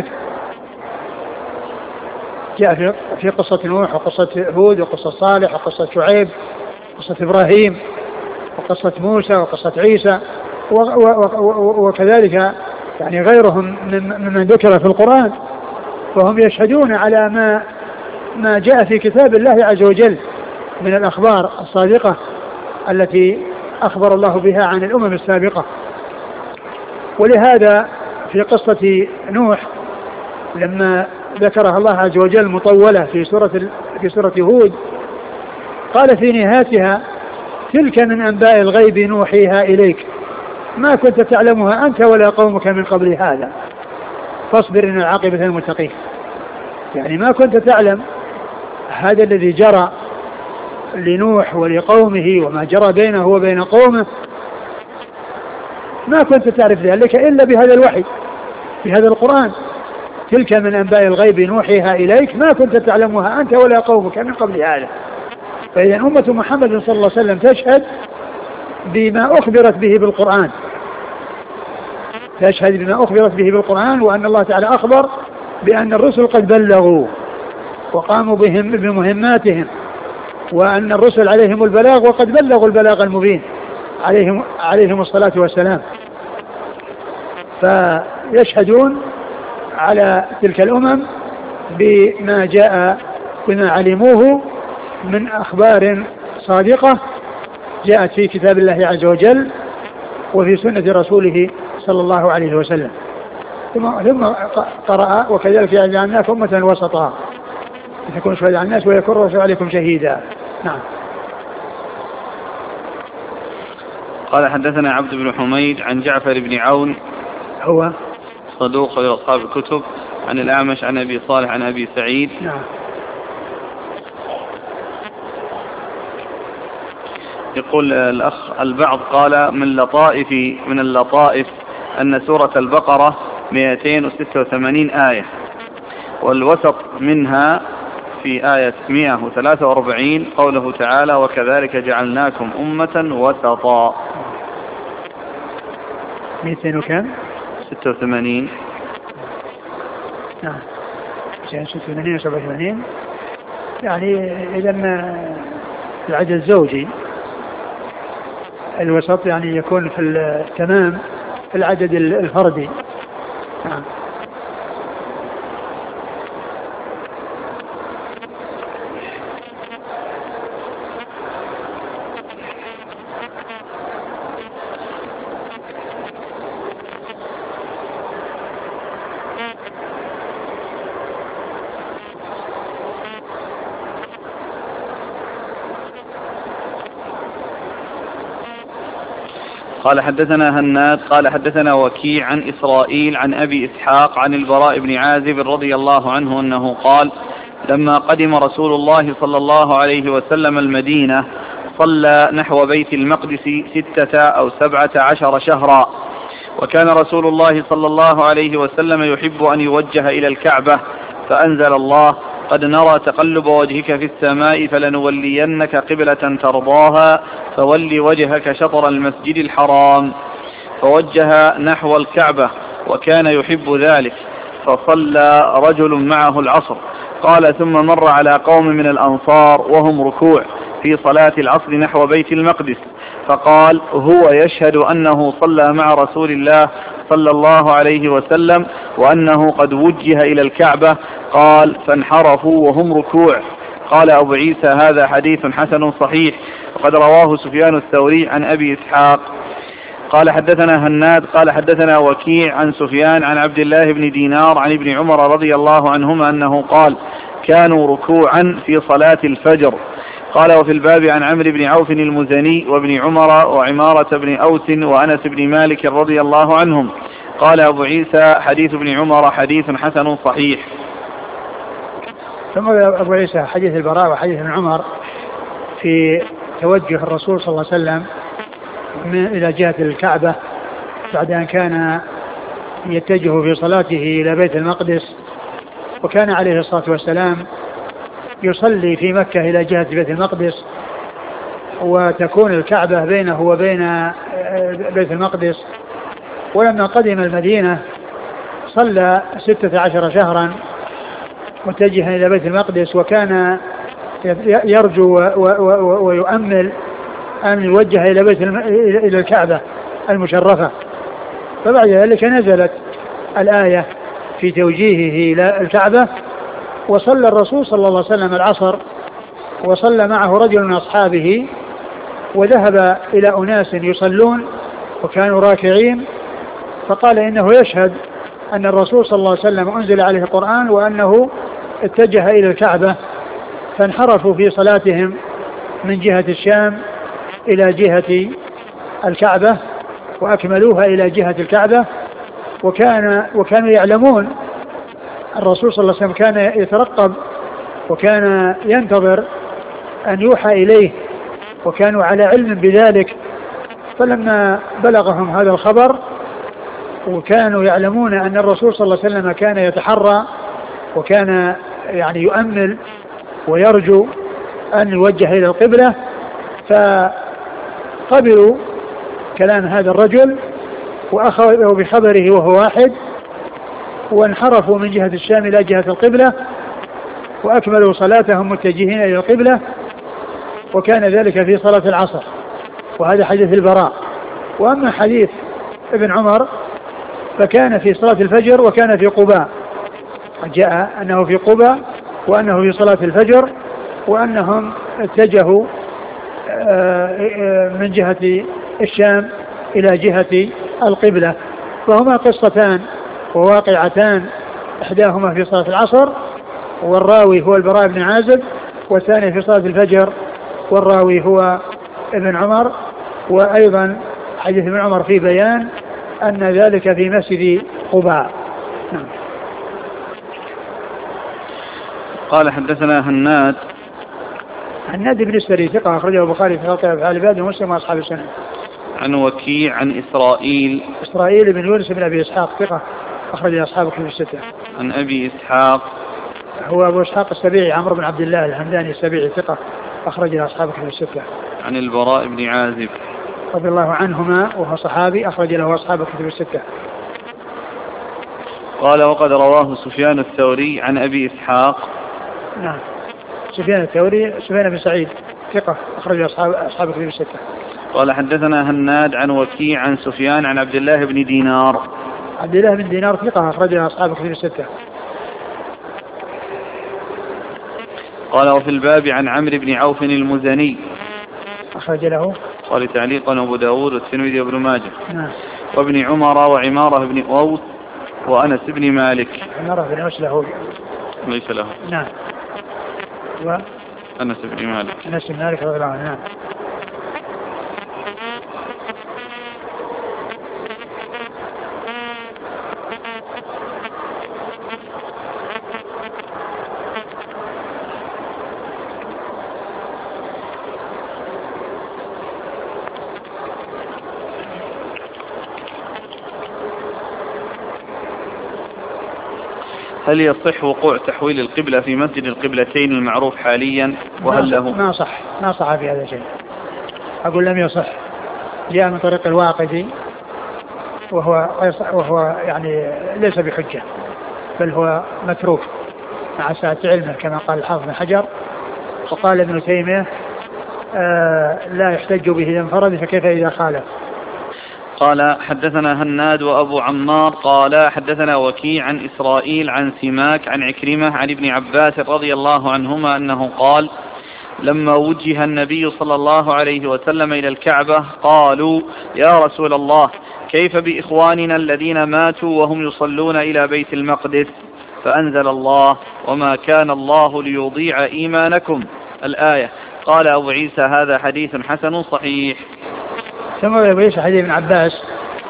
جاء في قصة نوح وقصة هود وقصة صالح وقصة شعيب وقصة إبراهيم وقصة موسى وقصة عيسى وكذلك يعني غيرهم ممن ذكر في القرآن. وهم يشهدون على ما جاء في كتاب الله عز وجل من الأخبار الصادقة التي أخبر الله بها عن الأمم السابقة. ولهذا في قصة نوح لما ذكرها الله عز وجل مطولة في سورة هود قال في نهايتها: تلك من أنباء الغيب نوحيها إليك ما كنت تعلمها أنت ولا قومك من قبل هذا فاصبر إن العاقبة للمتقين. يعني ما كنت تعلم هذا الذي جرى لنوح ولقومه وما جرى بينه وبين قومه، ما كنت تعرف ذلك إلا بهذا الوحي بهذا القرآن. تلك من أنباء الغيب نوحيها إليك ما كنت تعلمها أنت ولا قومك من قبل هذا. فإذا أمة محمد صلى الله عليه وسلم تشهد بما أخبرت به بالقرآن، تشهد بما أخبرت به بالقرآن، وأن الله تعالى أخبر بأن الرسل قد بلغوا وقاموا بمهماتهم، وأن الرسل عليهم البلاغ وقد بلغوا البلاغ المبين عليهم الصلاة والسلام. فيشهدون على تلك الأمم بما علموه من أخبار صادقة جاءت في كتاب الله عز وجل وفي سنة رسوله صلى الله عليه وسلم. ثم قرأ: وكذلك جعلناكم أمة وسطا لتكونوا شهداء على الناس ويكون الرسول عليكم شهيدا. نعم. قال: حدثنا عبد بن حميد عن جعفر بن عون هو صدوق غير أصحاب الكتب، عن الأعمش عن أبي صالح عن أبي سعيد. نعم. يقول الأخ: البعض قال من اللطائف أن سورة البقرة 286 آية، والوسط منها في آية 143 قوله تعالى: وكذلك جعلناكم أمة وسطا. 200 وكم؟ 86. نعم. 86 و 87. يعني إذا العدد الزوجي الوسط يعني يكون في التمام في العدد الفردي. نعم. قال: حدثنا هناد قال: حدثنا وكيع عن إسرائيل عن أبي إسحاق عن البراء بن عازب رضي الله عنه أنه قال: لما قدم رسول الله صلى الله عليه وسلم المدينة صلى نحو بيت المقدس 6 أو 17 شهرا، وكان رسول الله صلى الله عليه وسلم يحب أن يوجه إلى الكعبة، فأنزل الله: قد نرى تقلب وجهك في السماء فلنولينك قبلة ترضاها فول وجهك شطر المسجد الحرام، فوجه نحو الكعبة وكان يحب ذلك، فصلى رجل معه العصر. قال: ثم مر على قوم من الأنصار وهم ركوع في صلاة العصر نحو بيت المقدس، فقال: هو يشهد أنه صلى مع رسول الله صلى الله عليه وسلم وأنه قد وجه إلى الكعبة. قال: فانحرفوا وهم ركوع. قال أبو عيسى: هذا حديث حسن صحيح، وقد رواه سفيان الثوري عن أبي إسحاق. قال: حدثنا هناد قال: حدثنا وكيع عن سفيان عن عبد الله بن دينار عن ابن عمر رضي الله عنهما أنه قال: كانوا ركوعا في صلاة الفجر. قال: وفي الباب عن عمرو بن عوف المزني وابن عمر وعمارة بن أوس وأنس بن مالك رضي الله عنهم. قال أبو عيسى: حديث ابن عمر حديث حسن صحيح. ثم أبو عيسى حديث البراء وحديث ابن عمر في توجه الرسول صلى الله عليه وسلم إلى جهة الكعبة بعد أن كان يتجه في صلاته إلى بيت المقدس، وكان عليه الصلاة والسلام يصلي في مكة إلى جهة بيت المقدس، وتكون الكعبة بينه وبين بيت المقدس. ولما قدم المدينة صلى 16 شهرا متجها إلى بيت المقدس، وكان يرجو ويؤمل أن يوجه إلى الكعبة المشرفة. فبعد ذلك نزلت الآية في توجيهه إلى الكعبة. وصلى الرسول صلى الله عليه وسلم العصر، وصلى معه رجل من أصحابه، وذهب إلى أناس يصلون وكانوا راكعين، فقال إنه يشهد أن الرسول صلى الله عليه وسلم أنزل عليه القرآن وأنه اتجه إلى الكعبة، فانحرفوا في صلاتهم من جهة الشام إلى جهة الكعبة وأكملوها إلى جهة الكعبة. وكانوا يعلمون، الرسول صلى الله عليه وسلم كان يترقب وكان ينتظر أن يوحى إليه، وكانوا على علم بذلك. فلما بلغهم هذا الخبر وكانوا يعلمون أن الرسول صلى الله عليه وسلم كان يتحرى وكان يعني يؤمل ويرجو أن يوجه إلى القبلة، فقبلوا كلام هذا الرجل وأخذوا بخبره وهو واحد، وانحرفوا من جهة الشام إلى جهة القبلة وأكملوا صلاتهم متجهين إلى القبلة. وكان ذلك في صلاة العصر، وهذا حديث البراء. وأما حديث ابن عمر فكان في صلاة الفجر وكان في قباء، جاء أنه في قباء وأنه في صلاة الفجر، وأنهم اتجهوا من جهة الشام إلى جهة القبلة. فهما قصتان وواقعتان، إحداهما في صلاة العصر والراوي هو البراء بن عازب، والثاني في صلاة الفجر والراوي هو ابن عمر. وأيضا حديث ابن عمر في بيان أن ذلك في مسجد قباء. قال حدثنا هناد بن السري ثقة أخرجه البخاري في خلق أفعال العباد ومسلم وأصحاب السنة. عن وكيع عن إسرائيل بن يونس بن أبي إسحاق ثقة أخرج أصحاب كتب الستة. عن أبي إسحاق هو أبو إسحاق السبيعي عمرو بن عبد الله الحمداني السبيعي ثقة أخرج أصحاب كتب الستة. عن البراء بن عازب رضي الله عنهما وهو صحابي أخرج له أصحاب كتب الستة. قال وقد رواه سفيان الثوري عن أبي إسحاق. نعم، سفيان الثوري سفيان بن سعيد ثقة أخرج أصحاب كتب الستة. قال حدثنا هناد عن وكيع عن سفيان عن عبد الله بن دينار. عبد الله بن دينار ثقة أخرج أصحاب كتب الستة. قال وفي الباب عن عمرو بن عوف المزني أخرج له قال تعليقا أبو داود والترمذي وابن ماجه. نعم. وابن عمر وعمارة بن أوس وأنس بن مالك. عمارة بن أوس له ليس له. نعم. أنس بن مالك. أنس بن مالك رضي الله عنه. نعم. هل يصح وقوع تحويل القبلة في مسجد القبلتين المعروف حاليا؟ وهل له؟ ما صح في هذا الشيء. أقول لم يصح. جاء من طريق الواقدي وهو يعني ليس بحجة، بل هو متروك مع سعة علمه كما قال الحافظ بن حجر. وقال ابن تيمية لا يحتج به إذا انفرد فكيف إذا خالف. قال حدثنا هناد وأبو عمار قال حدثنا وكيع عن إسرائيل عن سماك عن عكرمة عن ابن عباس رضي الله عنهما أنه قال لما وجه النبي صلى الله عليه وسلم إلى الكعبة قالوا يا رسول الله كيف بإخواننا الذين ماتوا وهم يصلون إلى بيت المقدس؟ فأنزل الله وما كان الله ليضيع إيمانكم الآية. قال أبو عيسى هذا حديث حسن صحيح. ثم يبين حديث ابن عباس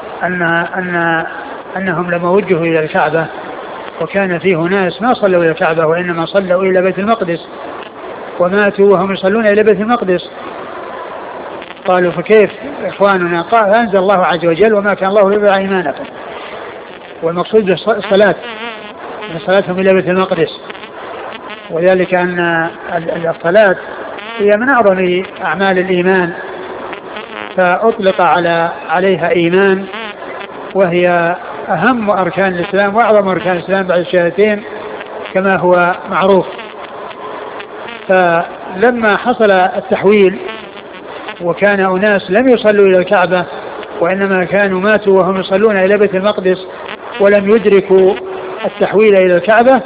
أنهم لما وجهوا إلى الكعبة وكان فيه ناس ما صلوا إلى الكعبة وإنما صلوا إلى بيت المقدس وماتوا وهم يصلون إلى بيت المقدس، قالوا فكيف إخواننا؟ قال أنزل الله عز وجل وما كان الله ليضيع إيمانكم، والمقصود الصلاة من صلاتهم إلى بيت المقدس، وذلك أن الصلاة هي من أعظم أعمال الإيمان فأطلق عليها إيمان، وهي أهم أركان الإسلام وأعظم أركان الإسلام بعد الشهادتين كما هو معروف. فلما حصل التحويل وكان أناس لم يصلوا إلى الكعبة وإنما كانوا ماتوا وهم يصلون إلى بيت المقدس ولم يدركوا التحويل إلى الكعبة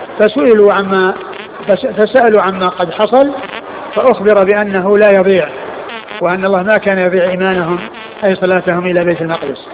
فسألوا عما قد حصل، فأخبر بأنه لا يضيع، وأن الله ما كان يضيع إيمانهم أي صلاتهم إلى بيت المقدس.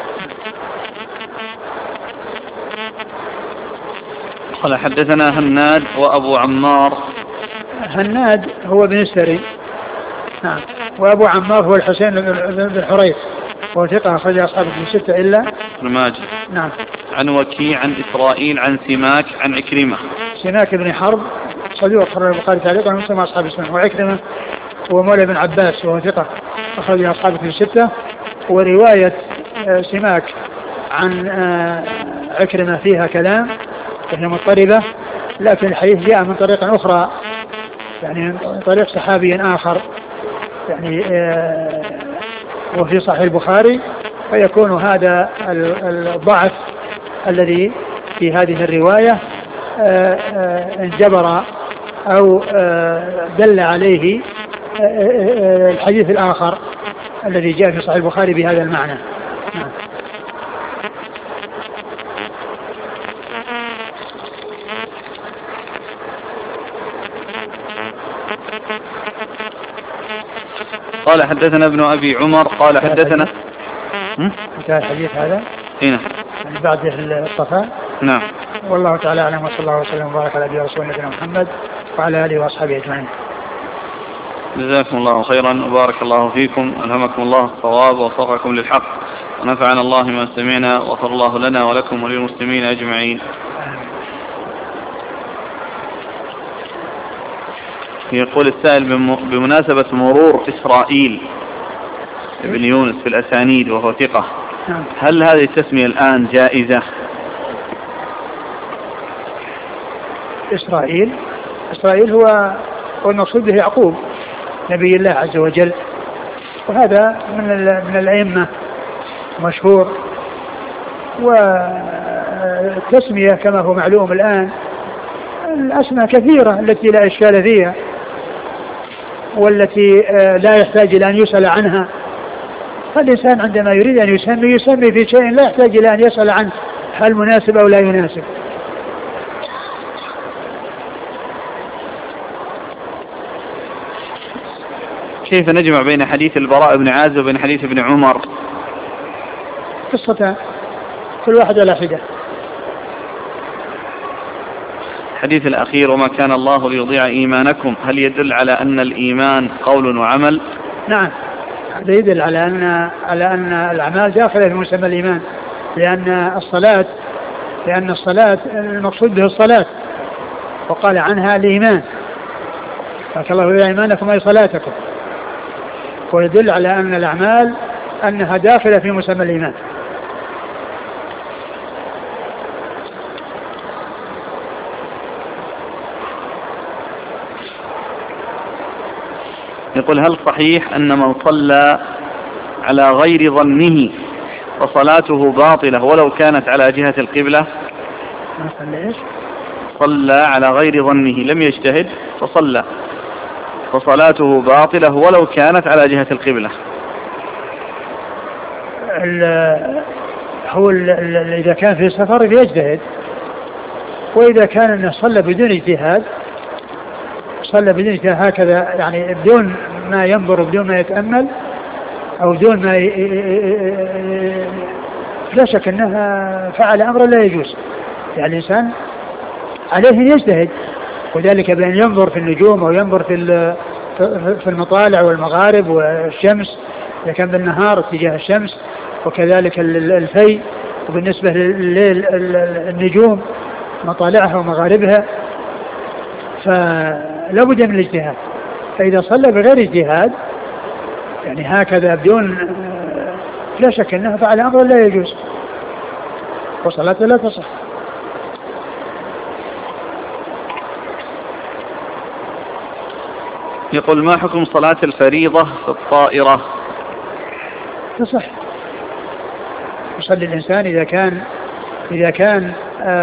قال حدثنا هناد وأبو عمار. هناد هو بن السري، نعم، وأبو عمار هو الحسين بن حريث وهو ثقة أخرج أصحاب الكتب الستة إلا ابن ماجه. نعم. عن وكيع عن إسرائيل عن سماك عن عكرمة. سماك بن حرب صدوق أخرج البخاري تعليقا ومسلم أصحاب السنة. وعكرمة هو مولى بن عباس وهو ثقة أخرج أصحاب الكتب الستة. ورواية سماك عن عكرمة فيها كلام وهي مضطربة، لكن الحديث جاء من طريق أخرى، يعني من طريق صحابي آخر، يعني وفي صحيح البخاري، فيكون هذا الضعف الذي في هذه الرواية انجبر أو دل عليه الحديث الآخر الذي جاء في صحيح البخاري بهذا المعنى. قال حدثنا ابن أبي عمر قال حدثنا انتهى الحديث هذا هنا يعني بعد الصفاء. نعم. والله تعالى أعلم، وصلى الله وسلم وبارك على نبينا ورسولنا محمد وعلى آله وأصحابه أجمعين. جزاكم الله خيرا وبارك الله فيكم، ألهمكم الله الصواب ووفقكم للحق، ونفعنا الله ما سمعنا، وغفر الله لنا ولكم وللمسلمين أجمعين. يقول السائل بمناسبة مرور إسرائيل ابن يونس في الأسانيد وهو ثقة، هل هذه التسمية الآن جائزة؟ إسرائيل هو المقصود به يعقوب نبي الله عز وجل، وهذا من الأئمة مشهور. والتسمية كما هو معلوم الآن الأسماء كثيرة التي لا إشكال فيها، والتي لا يحتاج إلى أن يسأل عنها. فالإنسان عندما يريد أن يسمي في شيء لا يحتاج إلى أن يسأل عنه هل مناسب أو لا يناسب. كيف نجمع بين حديث البراء بن عازب وبين حديث ابن عمر؟ قصتان كل واحد على حدة. الحديث الأخير وما كان الله ليضيع إيمانكم، هل يدل على أن الإيمان قول وعمل؟ نعم، هذا يدل على أن الأعمال داخلة في مسمى الإيمان، لأن الصلاة المقصود به الصلاة، وقال عنها الإيمان، فك الله ليضيع إيمانكم أي صلاتكم، ويدل على أن الأعمال أنها داخلة في مسمى الإيمان. يقول هل صحيح أن من صلى على غير ظنه فصلاته باطلة ولو كانت على جهة القبلة؟ صلى على غير ظنه، لم يجتهد فصلى، فصلاته باطلة ولو كانت على جهة القبلة. إذا كان في سفر يجتهد، وإذا كان أنه صلى بدون اجتهاد هكذا، يعني بدون ما ينظر بدون ما يتأمل أو بدون ما لا شك أنها فعل أمر لا يجوز. يعني الإنسان عليه أن يجتهد، وذلك بأن ينظر في النجوم أو ينظر في المطالع والمغارب والشمس إذا كان بالنهار اتجاه الشمس، وكذلك الفي، وبالنسبة لليل النجوم مطالعها ومغاربها، فلا بد من الاجتهاد. فإذا صلى بغير اجتهاد يعني هكذا بدون، لا شك أنه فعل أمر لا يجوز وصلاته لا تصح. يقول ما حكم صلاة الفريضة في الطائرة؟ تصح، يصلي الإنسان إذا كان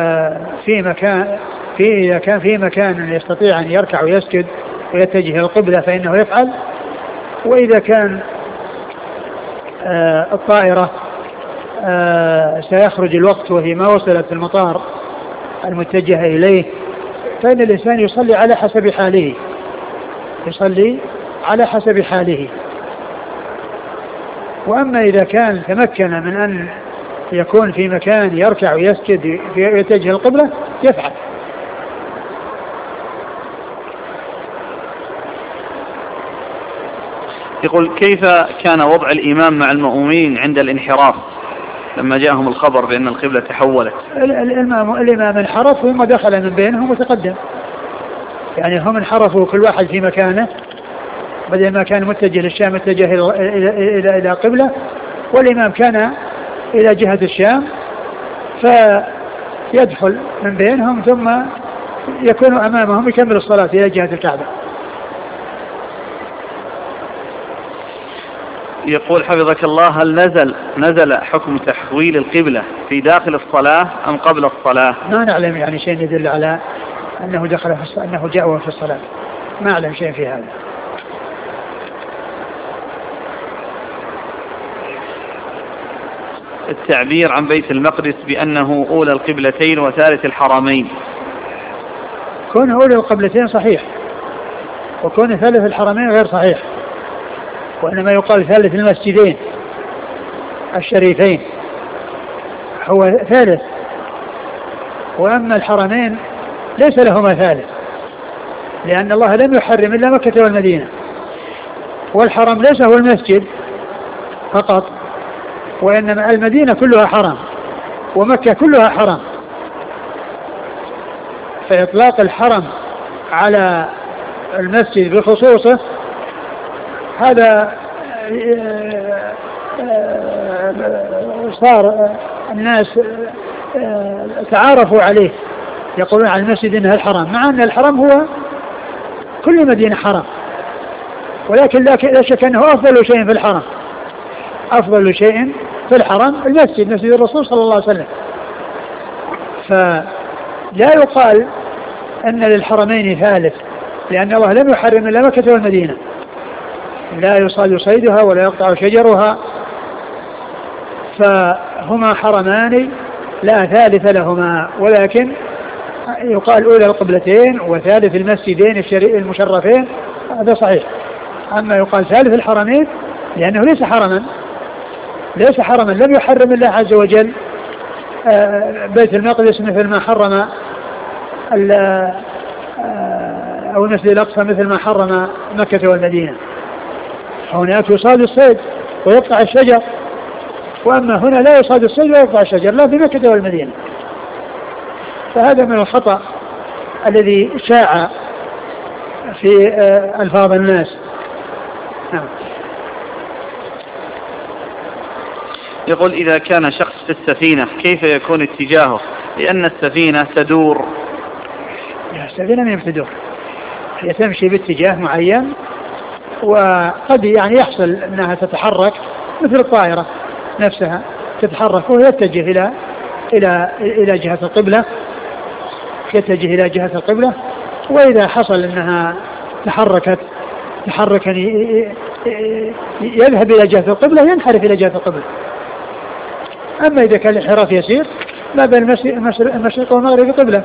في مكان يستطيع أن يركع ويسجد ويتجه القبلة فإنه يفعل. وإذا كان الطائرة سيخرج الوقت وهي ما وصلت المطار المتجهة إليه، فإن الإنسان يصلي على حسب حاله، يصلي على حسب حاله. وأما إذا كان تمكن من أن يكون في مكان يركع ويسجد يتجه القبلة يفعل. يقول كيف كان وضع الإمام مع المأمومين عند الانحراف لما جاءهم الخبر بأن القبلة تحولت؟ الإمام انحرف ثم دخل من بينهم وتقدم، يعني هم انحرفوا كل واحد في مكانه، بدل ما كان متجه للشام اتجه إلى قبلة، والإمام كان إلى جهة الشام فيدخل من بينهم ثم يكون أمامهم يكمل الصلاة إلى جهة الكعبة. يقول حفظك الله هل نزل حكم تحويل القبلة في داخل الصلاة أم قبل الصلاة؟ ما نعلم يعني شيء يدل على أنه دخل أنه جاء في الصلاة، ما أعلم شيء في هذا. التعبير عن بيت المقدس بأنه أولى القبلتين وثالث الحرمين، كون أولى القبلتين صحيح، وكون ثالث الحرمين غير صحيح، وإنما يقال ثالث المسجدين الشريفين هو ثالث، وأما الحرمين ليس لهما ثالث، لأن الله لم يحرم إلا مكة والمدينة، والحرم ليس هو المسجد فقط، وإنما المدينة كلها حرم ومكة كلها حرم، فإطلاق الحرم على المسجد بخصوصه هذا صار الناس تعارفوا عليه، يقولون عن المسجد إنها الحرم، مع أن الحرم هو كل مدينة حرم، ولكن لا شك أنه أفضل شيء في الحرم، أفضل شيء في الحرم المسجد، مسجد الرسول صلى الله عليه وسلم. فلا يقال أن للحرمين ثالث، لأن الله لم يحرم إلا مكة والمدينة، لا يصاد صيدها ولا يقطع شجرها، فهما حرمان لا ثالث لهما، ولكن يقال أولى القبلتين وثالث المسجدين المشرفين، هذا صحيح. أما يقال ثالث الحرمين لأنه ليس حرما، لم يحرم الله عز وجل بيت المقدس مثل ما حرم أو المسجد الأقصى مثل ما حرم مكة والمدينة. هناك يصاد الصيد ويقطع الشجر، وأما هنا لا يصاد الصيد ويقطع الشجر، لا في مكة والمدينة. فهذا من الخطأ الذي شاع في ألفاظ الناس. يقول إذا كان شخص في السفينة كيف يكون اتجاهه؟ لأن السفينة تدور. السفينة من تدور، هي تمشي باتجاه معين، وقد يعني يحصل أنها تتحرك مثل الطائرة نفسها تتحرك ويتجه إلى جهة القبلة، يتجه إلى جهة القبلة. وإذا حصل أنها تحرك يذهب إلى جهة القبلة ينحرف إلى جهة القبلة. أما إذا كان الانحراف يسير ما بين المشرق والمغرب قبلة.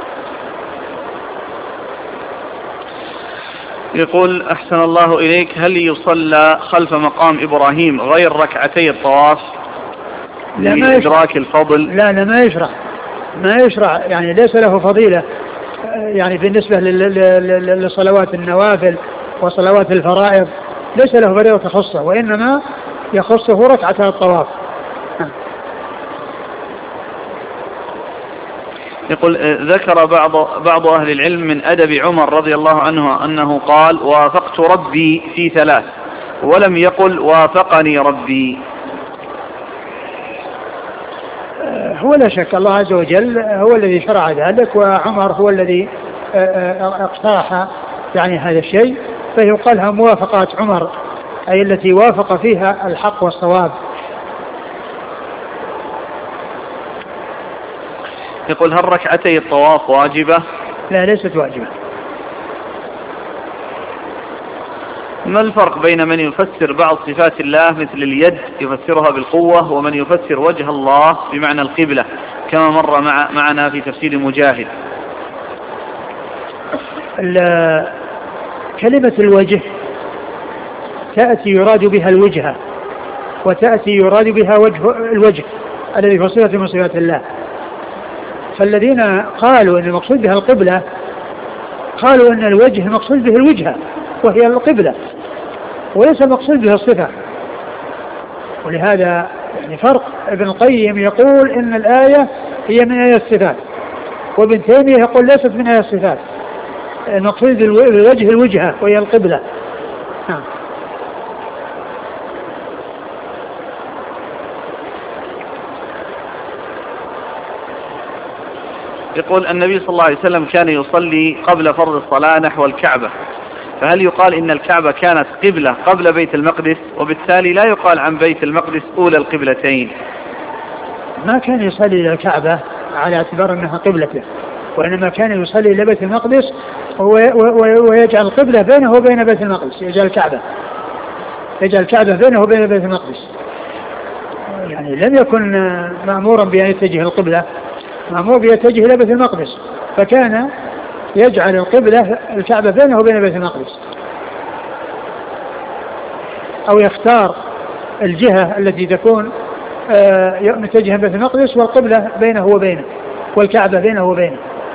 يقول أحسن الله إليك هل يصلى خلف مقام إبراهيم غير ركعتي الطواف لإدراك الفضل؟ لا ما يشرع يعني ليس له فضيلة يعني بالنسبة لصلوات النوافل وصلوات الفرائض، ليس له فريضة تخصه، وإنما يخصه ركعتي الطواف. يقول ذكر بعض أهل العلم من أدب عمر رضي الله عنه أنه قال وافقت ربي في 3 ولم يقل وافقني ربي. هو لا شك الله عز وجل هو الذي شرع ذلك، وعمر هو الذي اقترح يعني هذا الشيء، فيقالها موافقات عمر، أي التي وافق فيها الحق والصواب. يقول هل ركعتي الطواف واجبة؟ لا ليست واجبة. ما الفرق بين من يفسر بعض صفات الله مثل اليد يفسرها بالقوة، ومن يفسر وجه الله بمعنى القبلة كما مر معنا في تفسير مجاهد. كلمة الوجه تأتي يراد بها الوجهة، وتأتي يراد بها الوجه الذي هو صفة من صفات الله. فالذين قالوا أن المقصود بها القبلة قالوا أن الوجه المقصود به الوجهة وهي القبلة، وليس المقصود بها الصفة. ولهذا يعني فرق. ابن القيم يقول إن الآية هي من آيات الصفات، وابن تيمية يقول ليست من آيات الصفات، المقصود بالوجه الوجهة وهي القبلة. يقول النبي صلى الله عليه وسلم كان يصلي قبل فرض الصلاة نحو الكعبة، فهل يقال إن الكعبة كانت قبلة قبل بيت المقدس، وبالتالي لا يقال عن بيت المقدس أولى القبلتين؟ ما كان يصلي إلى الكعبة على اعتبار أنها قبلته، وإنما كان يصلي إلى بيت المقدس ويجعل القبلة بينه وبين بيت المقدس، يجعل الكعبة بينه وبين بيت المقدس. يعني لم يكن مأمورا بأن يتجه القبلة، مأمور بيتجه إلى بيت المقدس، فكان يجعل القبلة الكعبة بينه وبين بيت المقدس، أو يختار الجهة التي تكون متجهة بيت المقدس والقبلة بينه وبينه والكعبة بينه وبينه.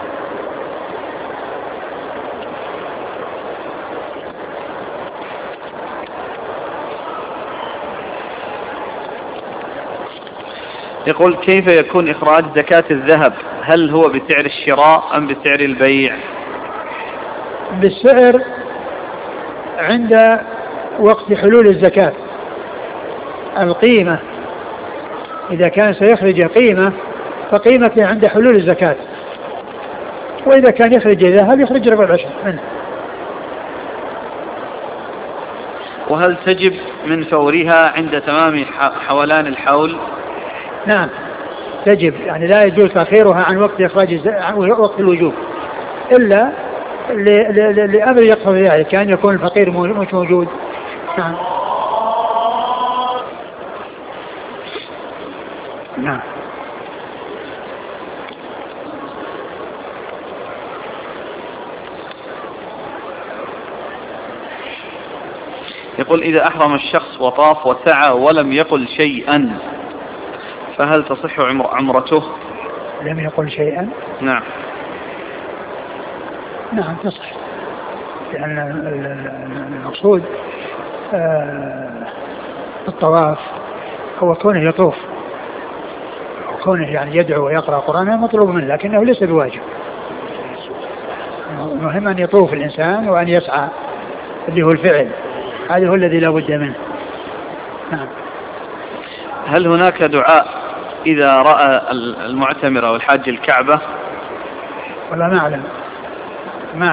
يقول كيف يكون إخراج زكاة الذهب؟ هل هو بسعر الشراء أم بسعر البيع؟ بالسعر عند وقت حلول الزكاة، القيمة إذا كان سيخرج قيمة فقيمته عند حلول الزكاة، وإذا كان يخرج ذهب يخرج ربع العشر منه. وهل تجب من فورها عند تمام حولان الحول؟ نعم تجب، يعني لا يجوز تأخيرها عن وقت إخراج وقت الوجوب إلا لأمر يقتضي ذلك، كان يكون الفقير مش موجود. نعم. نعم. يقول إذا أحرم الشخص وطاف وسعى ولم يقل شيئا فهل تصح عمرته؟ لم يقل شيئا؟ نعم. نعم تصح، لأن المقصود الطواف هو كونه يطوف، وكونه يعني يدعو ويقرأ قرآن مطلوب منه، لكنه ليس بواجب. المهم أن يطوف الإنسان وأن يسعى اللي هو الفعل، هذا هو الذي لا بد منه. نعم. هل هناك دعاء إذا رأى المعتمر أو الحاج الكعبة؟ والله ما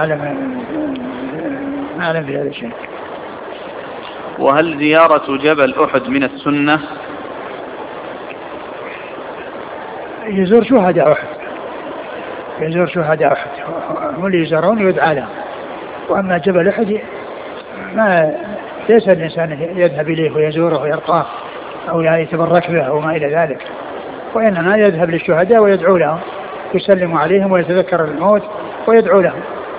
أعلم بهذا الشيء. وهل زيارة جبل أحد من السنة؟ يزور شهداء أحد هم اللي يزورون ويدعى لهم، وأما جبل أحد ما ليس الإنسان يذهب إليه ويزوره ويرقاه أو يتبرك به أو ما إلى ذلك، وإنما يذهب للشهداء ويدعو لهم، يسلم عليهم ويتذكر الموت ويدعو لهم.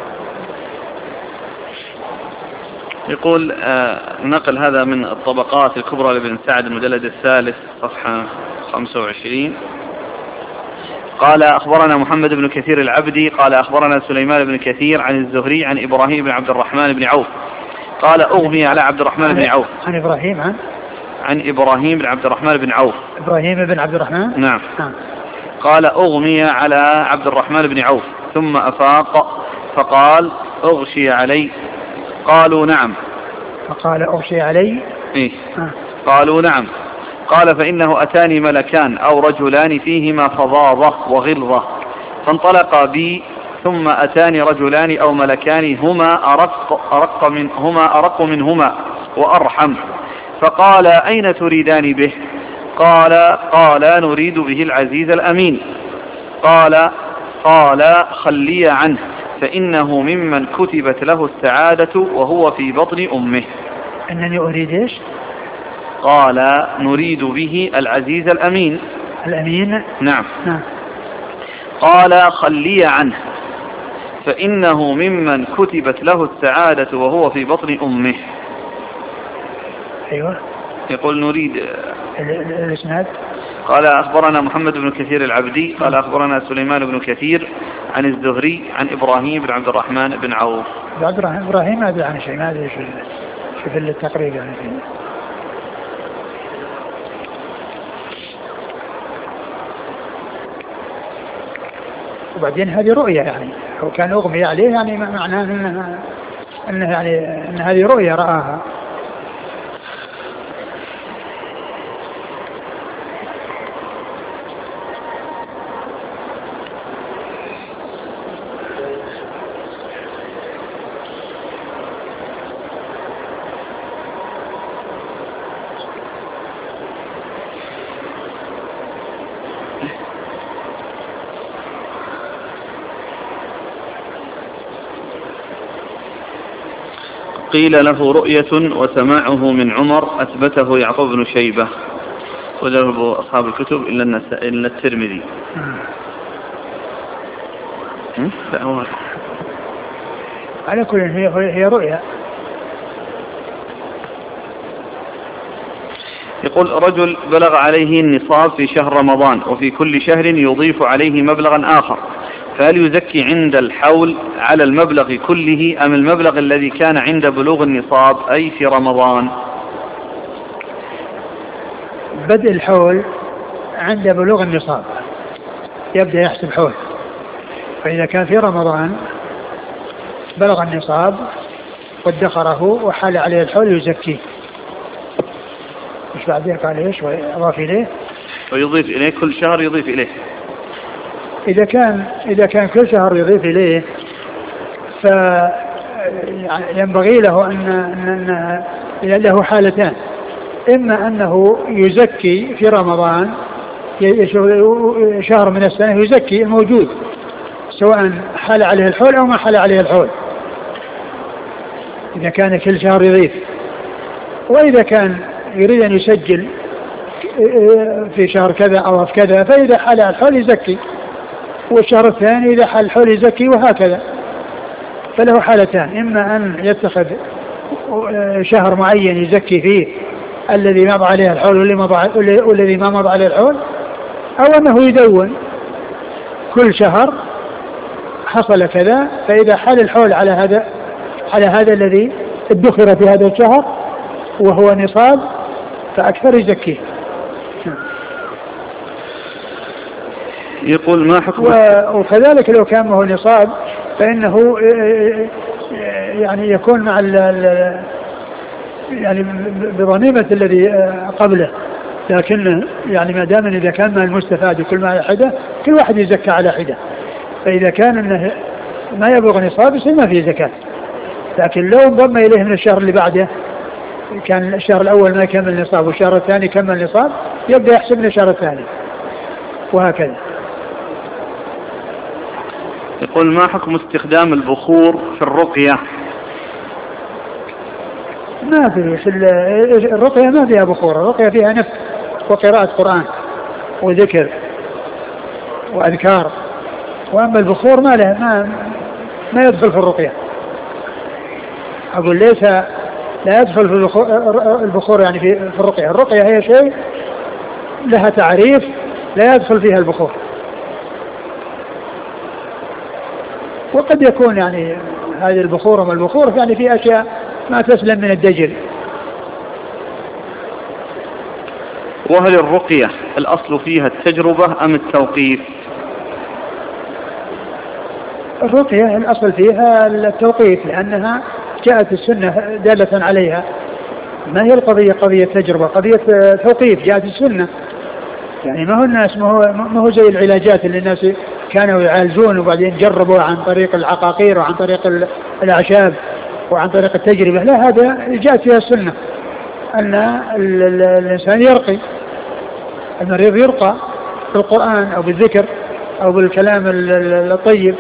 يقول نقل هذا من الطبقات الكبرى لابن سعد المجلد الثالث صفحة 25. قال أخبرنا محمد بن كثير العبدي قال أخبرنا سليمان بن كثير عن الزهري عن إبراهيم بن عبد الرحمن بن عوف قال أغمي على عبد الرحمن بن عوف. عن إبراهيم بن عبد الرحمن بن عوف. إبراهيم بن عبد الرحمن. نعم. قال أغمي على عبد الرحمن بن عوف ثم أفاق فقال أغشي علي. قالوا نعم. فقال أغشي علي. إيه؟ قالوا نعم. قال فإنه أتاني ملكان أو رجلان فيهما فظاظة وغلظة فانطلقا بي ثم أتاني رجلان أو ملكان هما أرق منهما وأرحم فقال أين تريدان به؟ قال نريد به العزيز الأمين. قال خلي عنه فإنه ممن كتبت له السعادة وهو في بطن أمه. أنني أريد إيش؟ قال نريد به العزيز الأمين. الأمين. نعم. قال خلي عنه فإنه ممن كتبت له السعادة وهو في بطن أمه. أيوة. يقول نريد الإسناد. قال أخبرنا محمد بن كثير العبدي قال أخبرنا سليمان بن كثير عن الزهري عن إبراهيم بن عبد الرحمن بن عوف. إبراهيم ما أدري عن شيء، ما أدري شوف التقريب يعني فيه. وبعدين هذه رؤية يعني هو كان أغمي عليه يعني معناه أنه يعني أن هذه رؤية رآها. قيل له رؤية وسماعه من عمر أثبته يعقوب بن شيبة وذهب أصحاب الكتب إلا الترمذي. على كل هي رؤيا. يقول رجل بلغ عليه النصاب في شهر رمضان وفي كل شهر يضيف عليه مبلغا آخر، فهل يزكي عند الحول على المبلغ كله أم المبلغ الذي كان عند بلوغ النصاب أي في رمضان؟ بدء الحول عند بلوغ النصاب يبدأ يحسب حول، فإذا كان في رمضان بلغ النصاب وادخره وحال عليه الحول يزكيه. مش بعدين قال ايش ويضاف اليه ويضيف اليه كل شهر يضيف اليه. إذا كان كل شهر يضيف إليه فينبغي له أن له حالتان، إما أنه يزكي في رمضان شهر من السنة يزكي الموجود سواء حال عليه الحول أو ما حال عليه الحول إذا كان كل شهر يضيف، وإذا كان يريد أن يسجل في شهر كذا أو في كذا فإذا حال الحول يزكي، والشهر الثاني إذا حال الحول يزكي، وهكذا. فله حالتان، إما أن يتخذ شهر معين يزكي فيه الذي مضى عليه الحول والذي ما مضى عليه الحول، أو أنه يدون كل شهر حصل كذا فإذا حال الحول على هذا الذي ادخر في هذا الشهر وهو نصاب فأكثر يزكيه. يقول ما حكم وكذلك لو كان هو نصاب فإنه يعني يكون مع يعني بضنيمة الذي قبله، لكن يعني ما دام إذا كان ما المستفاد وكل ما على حدة كل واحد يزكى على حدة، فإذا كان إنه ما يبلغ نصاب يصير ما فيه زكاة. لكن لو انضم إليه من الشهر اللي بعده كان الشهر الأول ما يكمل نصاب والشهر الثاني كمل نصاب يبدأ يحسب من الشهر الثاني وهكذا. يقول ما حكم استخدام البخور في الرقية؟ ما في الرقية ما فيها بخور، الرقية فيها نفس وقراءة قرآن وذكر وأذكار، وأما البخور ما يدخل في الرقية. أقول ليس لا يدخل في البخور يعني في الرقية. الرقية هي شيء لها تعريف لا يدخل فيها البخور، وقد يكون يعني هذه البخور وما البخور يعني في أشياء ما تسلم من الدجل. وهل الرقية الأصل فيها التجربة أم التوقيف؟ الرقية الأصل فيها التوقيف، لأنها جاءت السنة دالة عليها، ما هي القضية قضية تجربة، قضية توقيف جاءت السنة. يعني ما هو الناس ما هو زي العلاجات اللي الناس كانوا يعالجون وبعدين جربوا عن طريق العقاقير وعن طريق الأعشاب وعن طريق التجربة. لا، هذا جاءت فيها السنة أن الإنسان يرقي، المريض يرقى بالقرآن أو بالذكر أو بالكلام الطيب.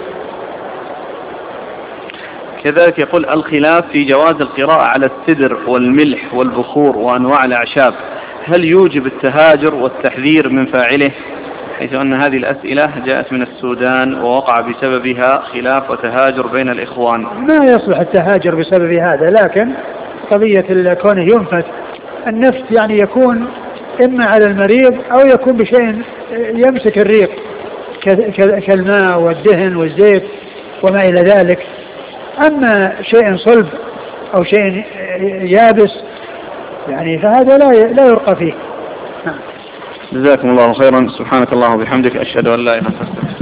كذلك يقول الخلاف في جواز القراءة على السدر والملح والبخور وأنواع الأعشاب، هل يوجب التهاجر والتحذير من فاعله؟ حيث أن هذه الأسئلة جاءت من السودان ووقع بسببها خلاف وتهاجر بين الإخوان. ما يصلح التهاجر بسبب هذا، لكن قضية كونه ينفت النفت يعني يكون إما على المريض أو يكون بشيء يمسك الريق كالماء والدهن والزيت وما إلى ذلك. أما شيء صلب أو شيء يابس يعني فهذا لا يرقى فيه. جزاكم الله خيرا. سبحانك اللهم وبحمدك، أشهد أن لا إله إلا أنت.